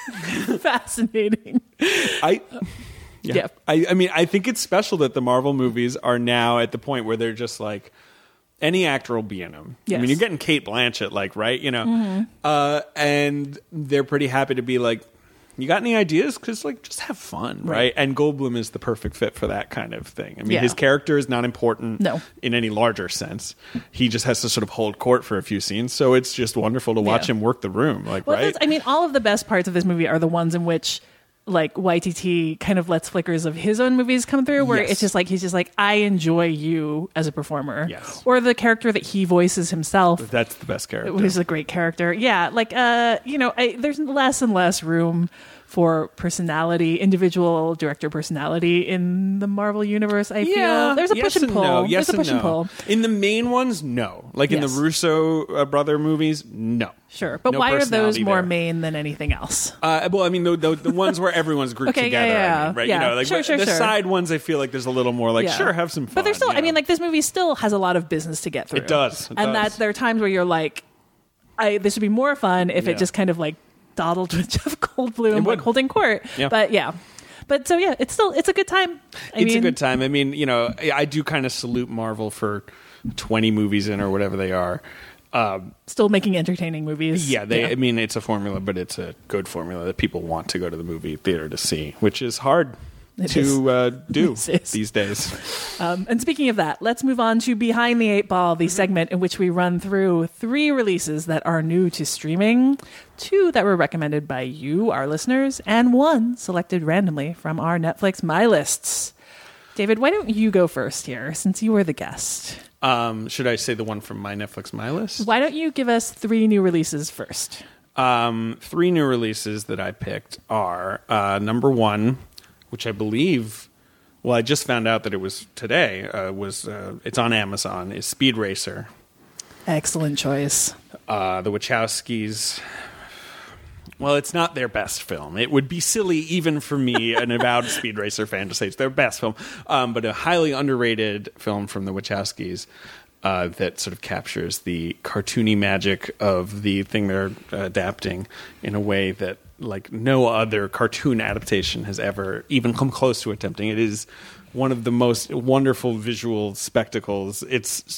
fascinating. I. Yeah. yeah. I, I mean, I think it's special that the Marvel movies are now at the point where they're just like, any actor will be in them. Yes. I mean, you're getting Cate Blanchett, like, right? You know, mm-hmm. uh, and they're pretty happy to be like, you got any ideas? Because, like, just have fun, right. right? And Goldblum is the perfect fit for that kind of thing. I mean, yeah. his character is not important no. in any larger sense. He just has to sort of hold court for a few scenes. So it's just wonderful to watch yeah. him work the room, like, well, right? I mean, all of the best parts of this movie are the ones in which like Y T T kind of lets flickers of his own movies come through where yes. it's just like he's just like, I enjoy you as a performer. Yes. Or the character that he voices himself. That's the best character. Who's a great character. Yeah. Like uh, you know, I, there's less and less room for personality, individual director personality in the Marvel universe, I feel. Yeah, There's a yes push and pull. No. Yes There's a push and, and no. pull. In the main ones, no. Like yes. in the Russo uh, brother movies, no. Sure. But no why are those more there. main than anything else? Uh, well, I mean, the, the, the ones where everyone's grouped okay, together, yeah, yeah. I mean, right? Yeah. You know, like sure, sure, the sure. side ones, I feel like there's a little more like, yeah. sure, have some fun. But there's still, I mean, know? like this movie still has a lot of business to get through. It does. It and does. that there are times where you're like, I, this would be more fun if yeah. it just kind of like dawdled with Jeff Goldblum like holding court. Yeah. But yeah. But so yeah, it's still it's a good time. I it's mean, a good time. I mean, you know, I do kind of salute Marvel for twenty movies in or whatever they are. Um, still making entertaining movies. Yeah, they. Yeah. I mean, it's a formula, but it's a good formula that people want to go to the movie theater to see, which is hard it to is. Uh, do it these days. Um, and speaking of that, let's move on to Behind the Eight Ball, the segment in which we run through three releases that are new to streaming, two that were recommended by you, our listeners, and one selected randomly from our Netflix My Lists. David, why don't you go first here, since you were the guest? Um, should I say the one from my Netflix My List? Why don't you give us three new releases first? Um, three new releases that I picked are, uh, number one, which I believe, well, I just found out that it was today, uh, was uh, it's on Amazon, is Speed Racer. Excellent choice. Uh, the Wachowskis, well, it's not their best film. It would be silly even for me, an avowed Speed Racer fan, to say it's their best film, um, but a highly underrated film from the Wachowskis uh, that sort of captures the cartoony magic of the thing they're uh, adapting in a way that like no other cartoon adaptation has ever even come close to attempting. It is one of the most wonderful visual spectacles. It's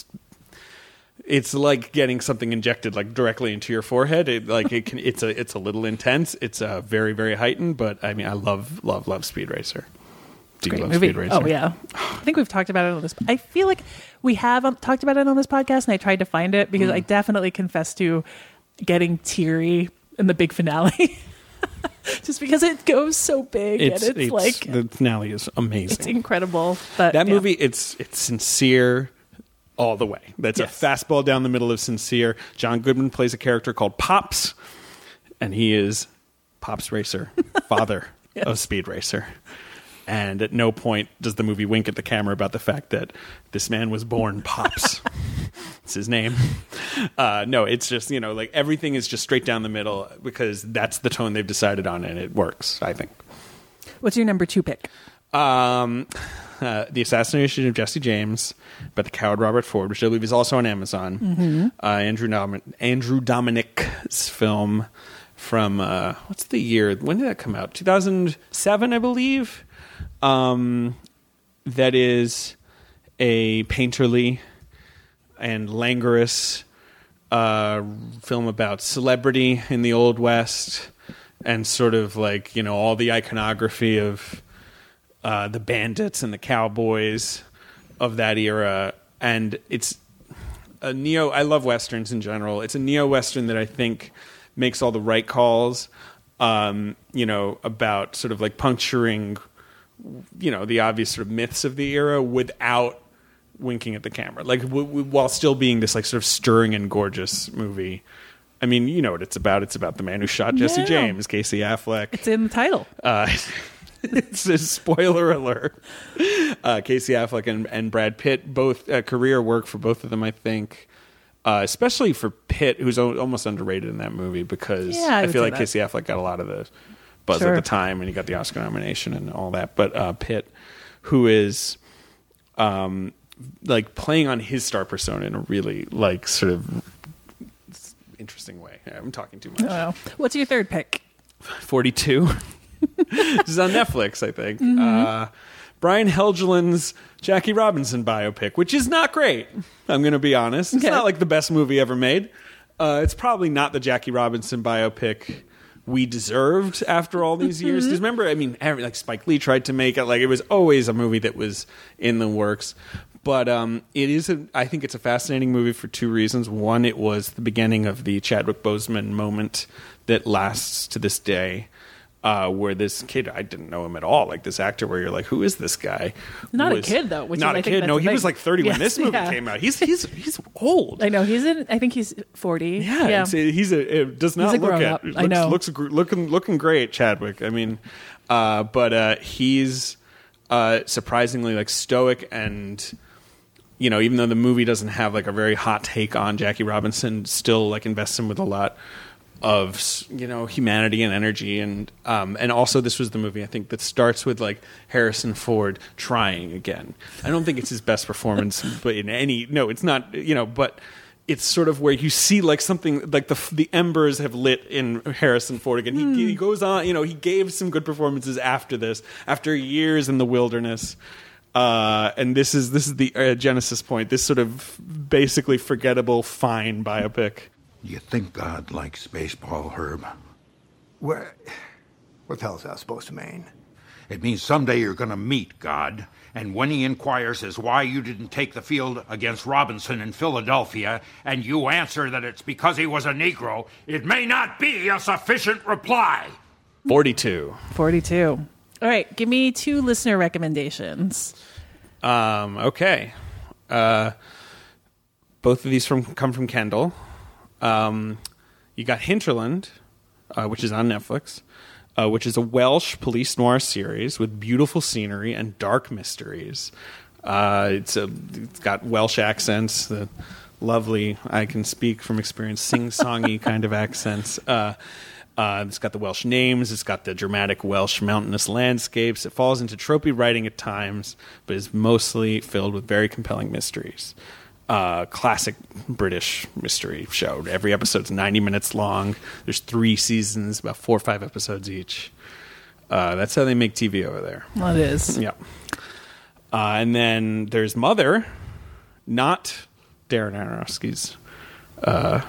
it's like getting something injected like directly into your forehead. It, like it can, it's a it's a little intense. It's a very very heightened. But I mean, I love love love Speed Racer. Do you Great love movie. Speed Racer? Oh yeah, I think we've talked about it on this. I feel like we have um, talked about it on this podcast, and I tried to find it because mm. I definitely confess to getting teary in the big finale. Just because it goes so big it's, and it's, it's like the finale is amazing. It's incredible. But that yeah. movie, it's it's sincere all the way. That's yes. a fastball down the middle of sincere. John Goodman plays a character called Pops, and he is Pops Racer, father yes. of Speed Racer. And at no point does the movie wink at the camera about the fact that this man was born Pops. It's his name. Uh, no, it's just, you know, like everything is just straight down the middle because that's the tone they've decided on, and it works, I think. What's your number two pick? Um, uh, The Assassination of Jesse James by the coward Robert Ford, which I believe is also on Amazon. Mm-hmm. Uh, Andrew, Dom- Andrew Dominik's film from, uh, what's the year? When did that come out? two thousand seven, I believe. Um, that is a painterly and languorous uh, film about celebrity in the Old West and sort of like, you know, all the iconography of uh, the bandits and the cowboys of that era. And it's a neo, I love Westerns in general. It's a neo-Western that I think makes all the right calls, um, you know, about sort of like puncturing, you know, the obvious sort of myths of the era without winking at the camera, like w- w- while still being this like sort of stirring and gorgeous movie. I mean, you know what it's about. It's about the man who shot Jesse yeah. James, Casey Affleck. It's in the title. Uh, it's a spoiler alert. Uh, Casey Affleck and, and Brad Pitt, both uh, career work for both of them, I think. Uh, especially for Pitt, who's o- almost underrated in that movie because yeah, I, I feel like that. Casey Affleck got a lot of the buzz sure. at the time, and he got the Oscar nomination and all that. But uh, Pitt, who is um, like playing on his star persona in a really like sort of interesting way. Yeah, I'm talking too much. Oh, what's your third pick? forty-two. This is on Netflix, I think. Mm-hmm. Uh, Brian Helgeland's Jackie Robinson biopic, which is not great. I'm going to be honest. It's Okay. not like the best movie ever made. Uh, it's probably not the Jackie Robinson biopic we deserved after all these years. Because remember, I mean, every, like Spike Lee tried to make it. Like it was always a movie that was in the works. But um, it is, a, I think it's a fascinating movie for two reasons. One, it was the beginning of the Chadwick Boseman moment that lasts to this day. Uh, where this kid, I didn't know him at all, like this actor where you're like, who is this guy? Not was, a kid, though. Which not is, a I think kid. that's No, the he thing. was like thirty Yes, when this movie yeah. came out. He's he's he's old. I know. He's in, I think he's forty. Yeah, Yeah. It's, he's a, it does not He's a look grown-up. it. I Looks, know. Looks gr- looking looking great, Chadwick. I mean, uh, but uh, he's uh, surprisingly like stoic and. You know, even though the movie doesn't have like a very hot take on Jackie Robinson, still like invests him with a lot of, you know, humanity and energy. And um, and also this was the movie, I think, that starts with like Harrison Ford trying again. I don't think it's his best performance, but in any, no, it's not, you know, but it's sort of where you see like something like the the embers have lit in Harrison Ford again. He, Hmm. he goes on, you know, he gave some good performances after this, after years in the wilderness. Uh, and this is this is the uh, genesis point. This sort of basically forgettable, fine biopic. You think God likes baseball, Herb? What, what the hell is that supposed to mean? It means someday you're going to meet God, and when he inquires as why you didn't take the field against Robinson in Philadelphia, and you answer that it's because he was a Negro, it may not be a sufficient reply. forty-two. forty-two. All right, give me two listener recommendations. Um, okay. Uh, both of these from come from Kendall. Um, you got Hinterland, uh, which is on Netflix, uh, which is a Welsh police noir series with beautiful scenery and dark mysteries. Uh, it's a, it's got Welsh accents, the lovely, I can speak from experience, sing-songy kind of accents. Uh, Uh, it's got the Welsh names. It's got the dramatic Welsh mountainous landscapes. It falls into tropey writing at times, but is mostly filled with very compelling mysteries. Uh, classic British mystery show. Every episode's ninety minutes long. There's three seasons, about four or five episodes each. Uh, that's how they make T V over there. Well, it is. Yeah. Uh, and then there's Mother, not Darren Aronofsky's. Uh,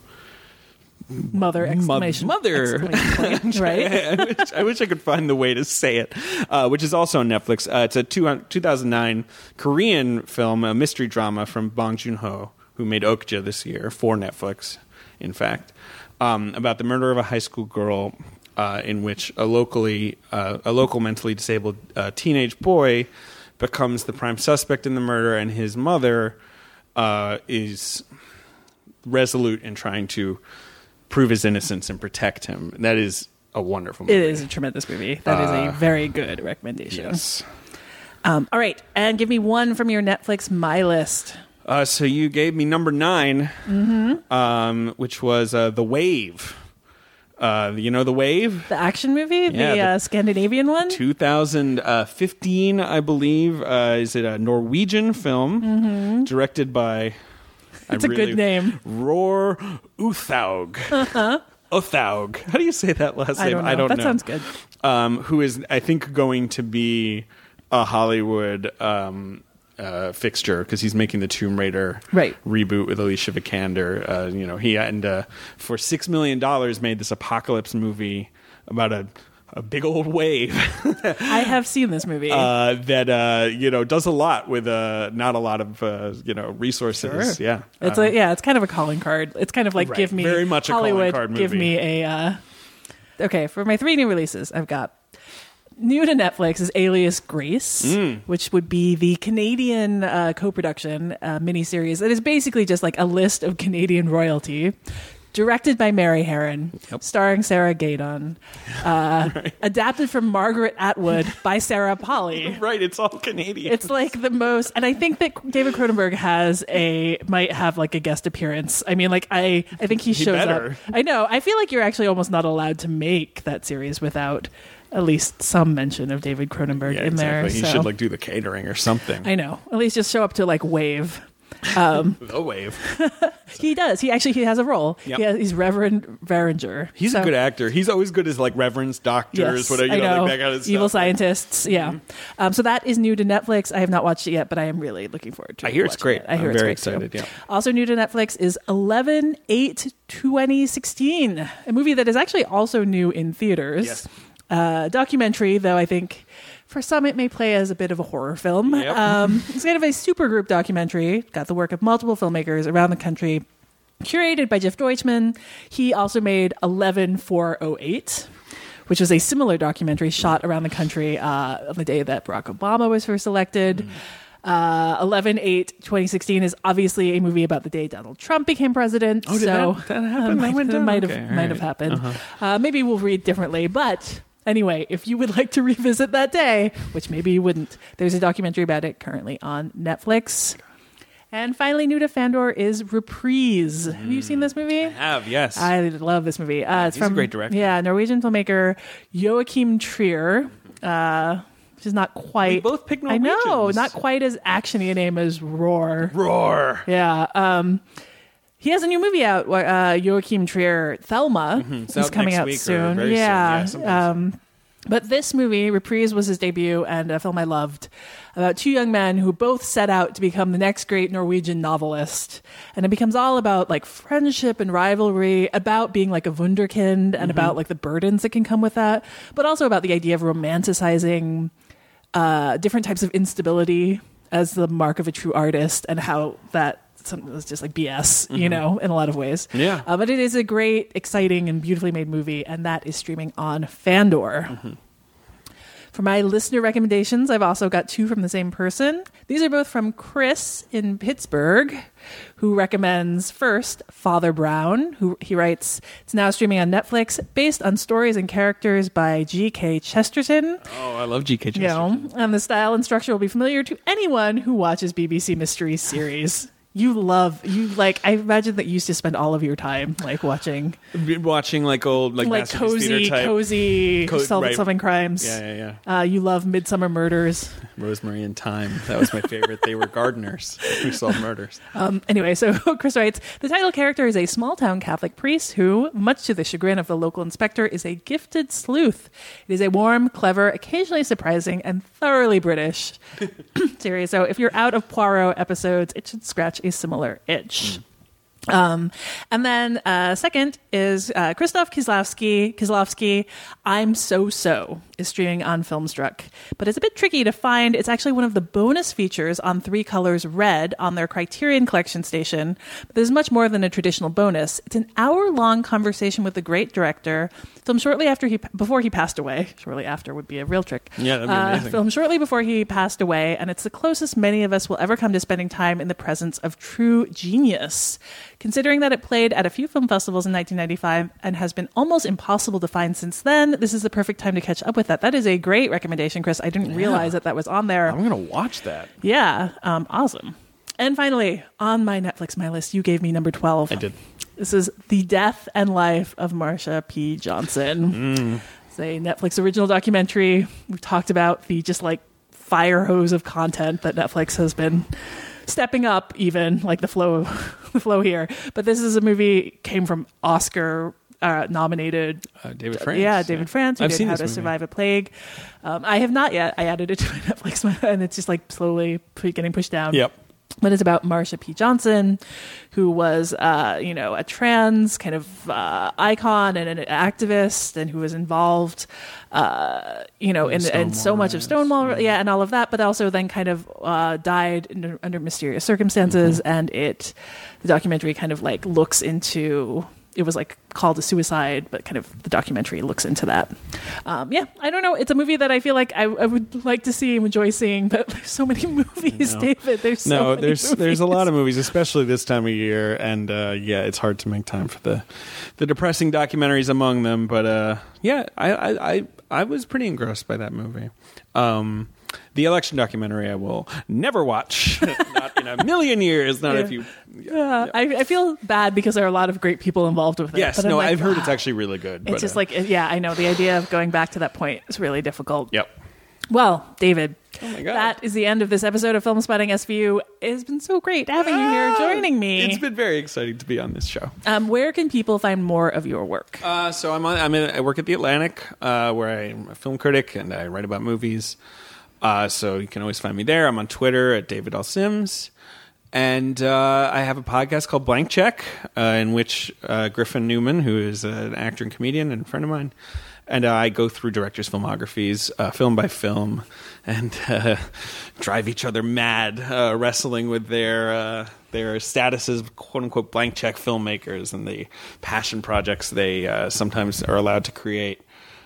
Mother exclamation. Mother. exclamation point, right? I, wish, I wish I could find the way to say it, uh, which is also on Netflix. Uh, it's a two, two thousand nine Korean film, a mystery drama from Bong Joon-ho, who made Okja this year for Netflix, in fact, um, about the murder of a high school girl uh, in which a locally uh, a local mentally disabled uh, teenage boy becomes the prime suspect in the murder, and his mother uh, is resolute in trying to prove his innocence and protect him. That is a wonderful movie. It is a tremendous movie. That uh, is a very good recommendation. Yes. Um, all right. And give me one from your Netflix My List. Uh, so you gave me number nine, Mm-hmm. um, which was uh, The Wave. Uh, you know The Wave? The action movie? Yeah, the, the uh, Scandinavian one? two thousand fifteen, I believe. Uh, is it a Norwegian film Mm-hmm. directed by... It's a good name. Roar Uthaug. Uh-huh. Uthaug. How do you say that last I name? don't know. I don't that know. sounds good. Um, who is, I think, going to be a Hollywood um, uh, fixture because he's making the Tomb Raider right. reboot with Alicia Vikander. Uh, you know, he and uh, for six million dollars made this apocalypse movie about a a big old wave. I have seen this movie. Uh, that, uh, you know, does a lot with uh, not a lot of, uh, you know, resources. Sure. Yeah. It's um, a, yeah, it's kind of a calling card. It's kind of like, right. give me Very much a Hollywood, calling card give movie. me a... Uh... Okay, for my three new releases, I've got... New to Netflix is Alias Grace, Mm. which would be the Canadian uh, co-production uh, miniseries. It is basically just like a list of Canadian royalty directed by Mary Herron, Yep. starring Sarah Gadon, uh, Right. adapted from Margaret Atwood by Sarah Polley. Right, it's all Canadian. It's like the most, and I think that David Cronenberg has a might have like a guest appearance. I mean, like I, I think he He shows better. up. I know. I feel like you're actually almost not allowed to make that series without at least some mention of David Cronenberg yeah, in there. exactly. He so. should like do the catering or something. I know. At least just show up to like wave. Um, the wave. he does. He actually he has a role. Yep. He has, he's Reverend Veringer. He's So- a good actor. He's always good as like reverends, doctors, Yes, whatever, you I know, know. like that kind of stuff. Evil scientists. Yeah. Um, so that is new to Netflix. I have not watched it yet, but I am really looking forward to it. I hear it's watching great. it. I hear I'm it's very great too. excited, yeah. Also new to Netflix is eleven eight twenty sixteen, a movie that is actually also new in theaters. Yes. Uh, documentary, though I think for some it may play as a bit of a horror film. Yep. Um, it's kind of a supergroup documentary. Got the work of multiple filmmakers around the country, curated by Jeff Deutschman. He also made eleven four oh eight, which was a similar documentary shot around the country uh, on the day that Barack Obama was first elected. Mm. Uh, eleven eight twenty sixteen is obviously a movie about the day Donald Trump became president. Oh, did so that- that happen? uh, That might, went that down? might have Okay, all might have right. happened. Uh-huh. Uh, maybe we'll read differently, but anyway, if you would like to revisit that day, which maybe you wouldn't, there's a documentary about it currently on Netflix. And finally, new to Fandor is Reprise. Have you seen this movie? I have, yes. I love this movie. Uh, it's He's a from great director. Yeah, Norwegian filmmaker Joachim Trier. Uh, which is not quite. We both picked I know, Norwegians. not quite as actiony a name as Roar. Roar. Yeah. Um, he has a new movie out. Uh, Joachim Trier, Thelma, Mhm. It's is out coming next out week or soon. very soon. Yeah. Yeah, sometime um, but this movie, Reprise, was his debut and a film I loved about two young men who both set out to become the next great Norwegian novelist. And it becomes all about like friendship and rivalry, about being like a wunderkind and Mhm. about like the burdens that can come with that, but also about the idea of romanticizing uh, different types of instability as the mark of a true artist and how that something was just like B S, you Mhm. know, in a lot of ways. Yeah. Uh, but it is a great, exciting, and beautifully made movie, and that is streaming on Fandor. Mm-hmm. For my listener recommendations, I've also got two from the same person. These are both from Chris in Pittsburgh, who recommends first Father Brown, who he writes, it's now streaming on Netflix, based on stories and characters by G K Chesterton. Oh, I love G K You Chesterton. know, and the style and structure will be familiar to anyone who watches B B C Mystery Series. You love, you like, I imagine that you used to spend all of your time like watching Watching like old like, like Masterpiece cozy, Theater type. cozy Co- solve- right. solving crimes. Yeah, yeah, yeah. Uh, you love Midsummer Murders. Rosemary and Thyme. That was my favorite. They were gardeners who solved murders. Um, anyway, so Chris writes, the title character is a small-town Catholic priest who, much to the chagrin of the local inspector, is a gifted sleuth. It is a warm, clever, occasionally surprising, and thoroughly British series. So if you're out of Poirot episodes, it should scratch a similar itch. Um, and then uh, second is uh, Krzysztof Kieslowski. Kieslowski, I'm So So is streaming on Filmstruck, but it's a bit tricky to find. It's actually one of the bonus features on Three Colors Red on their Criterion Collection station. But there's much more than a traditional bonus. It's an hour-long conversation with the great director. Filmed shortly after he before he passed away. Shortly after would be a real trick. Yeah, that'd be Uh, amazing. filmed shortly before he passed away, and it's the closest many of us will ever come to spending time in the presence of true genius. Considering that it played at a few film festivals in nineteen ninety-five and has been almost impossible to find since then, this is the perfect time to catch up with that. That is a great recommendation, Chris. I didn't Yeah. realize that that was on there. I'm gonna watch that. Yeah, um, awesome. And finally, on my Netflix My List, you gave me number twelve. I did. This is The Death and Life of Marsha P. Johnson. Mm. It's a Netflix original documentary. We've talked about the just like fire hose of content that Netflix has been stepping up, even like the flow, the flow here. But this is a movie came from Oscar uh, nominated. Uh, David France. Yeah, David France. Who I've did seen How this to movie. Survive a Plague. Um, I have not yet. I added it to my Netflix, and it's just like slowly pu- getting pushed down. Yep. But it's about Marsha P. Johnson, who was, uh, you know, a trans kind of uh, icon and an activist, and who was involved, uh, you know, in, in so much of Stonewall, yeah, and all of that. But also then kind of uh, died in, under mysterious circumstances, Mm-hmm. and it, the documentary kind of like looks into it was like called a suicide, but kind of the documentary looks into that. Um, yeah, I don't know. It's a movie that I feel like I, I would like to see and enjoy seeing, but there's so many movies, David. There's so no, many there's movies. there's a lot of movies, especially this time of year, and uh, yeah, it's hard to make time for the the depressing documentaries among them. But uh, yeah, I, I I I was pretty engrossed by that movie. Um, The election documentary I will never watch. Not in a million years. Not Yeah. if you... Yeah, yeah. I, I feel bad because there are a lot of great people involved with it. Yes, but I'm no, like, I've heard wow. it's actually really good. It's but, just uh, like, yeah, I know. The idea of going back to that point is really difficult. Yep. Well, David, oh my God. that is the end of this episode of Film Spotting S V U. It has been so great having you here joining me. It's been very exciting to be on this show. Um, where can people find more of your work? Uh, so I'm on, I'm in, I work at The Atlantic, uh, where I'm a film critic and I write about movies. Uh, so you can always find me there. I'm on Twitter at David L. Sims. And uh, I have a podcast called Blank Check, uh, in which uh, Griffin Newman, who is an actor and comedian and a friend of mine, and uh, I go through directors' filmographies, uh, film by film, and uh, drive each other mad, uh, wrestling with their uh, their status as quote-unquote blank check filmmakers and the passion projects they uh, sometimes are allowed to create.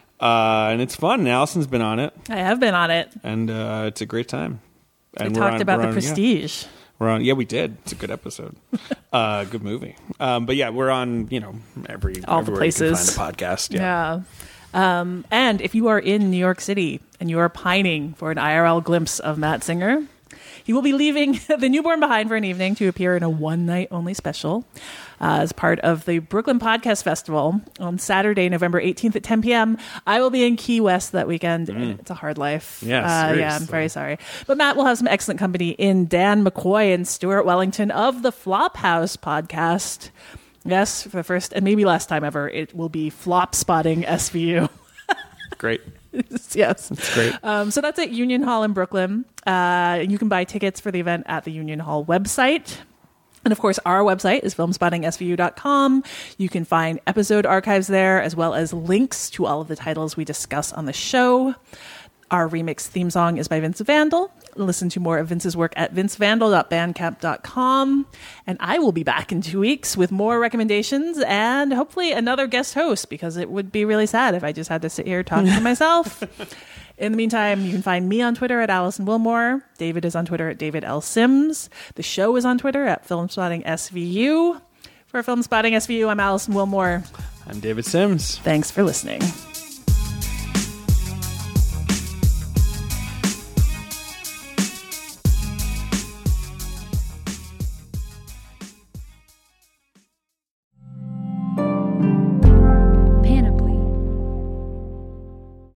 Uh, and it's fun. And Allison's been on it. I have been on it. And uh, it's a great time. And we we're talked on- about we're The on- Prestige. Yeah. We're on, yeah, we did. It's a good episode, uh, good movie. Um, but yeah, we're on, you know, every All the everywhere you can places. find a podcast. Yeah. Yeah. Um, and if you are in New York City and you are pining for an I R L glimpse of Matt Singer, he will be leaving the newborn behind for an evening to appear in a one-night-only special uh, as part of the Brooklyn Podcast Festival on Saturday, November eighteenth at ten p.m. I will be in Key West that weekend. Mm. It's a hard life. Yeah, uh, yeah, I'm seriously. very sorry. But Matt will have some excellent company in Dan McCoy and Stuart Wellington of the Flophouse podcast. Yes, for the first and maybe last time ever, it will be Flop Spotting S V U. Great. Yes. That's great. Um, so that's at Union Hall in Brooklyn. Uh, you can buy tickets for the event at the Union Hall website. And of course, our website is film spotting S V U dot com. You can find episode archives there, as well as links to all of the titles we discuss on the show. Our remix theme song is by Vince Vandal. Listen to more of Vince's work at vince vandal dot bandcamp dot com. And I will be back in two weeks with more recommendations and hopefully another guest host, because it would be really sad if I just had to sit here talking to myself. In the meantime, you can find me on Twitter at Allison Wilmore. David is on Twitter at David L. Sims. The show is on Twitter at Film Spotting S V U. For Film Spotting S V U, I'm Allison Wilmore. I'm David Sims. Thanks for listening.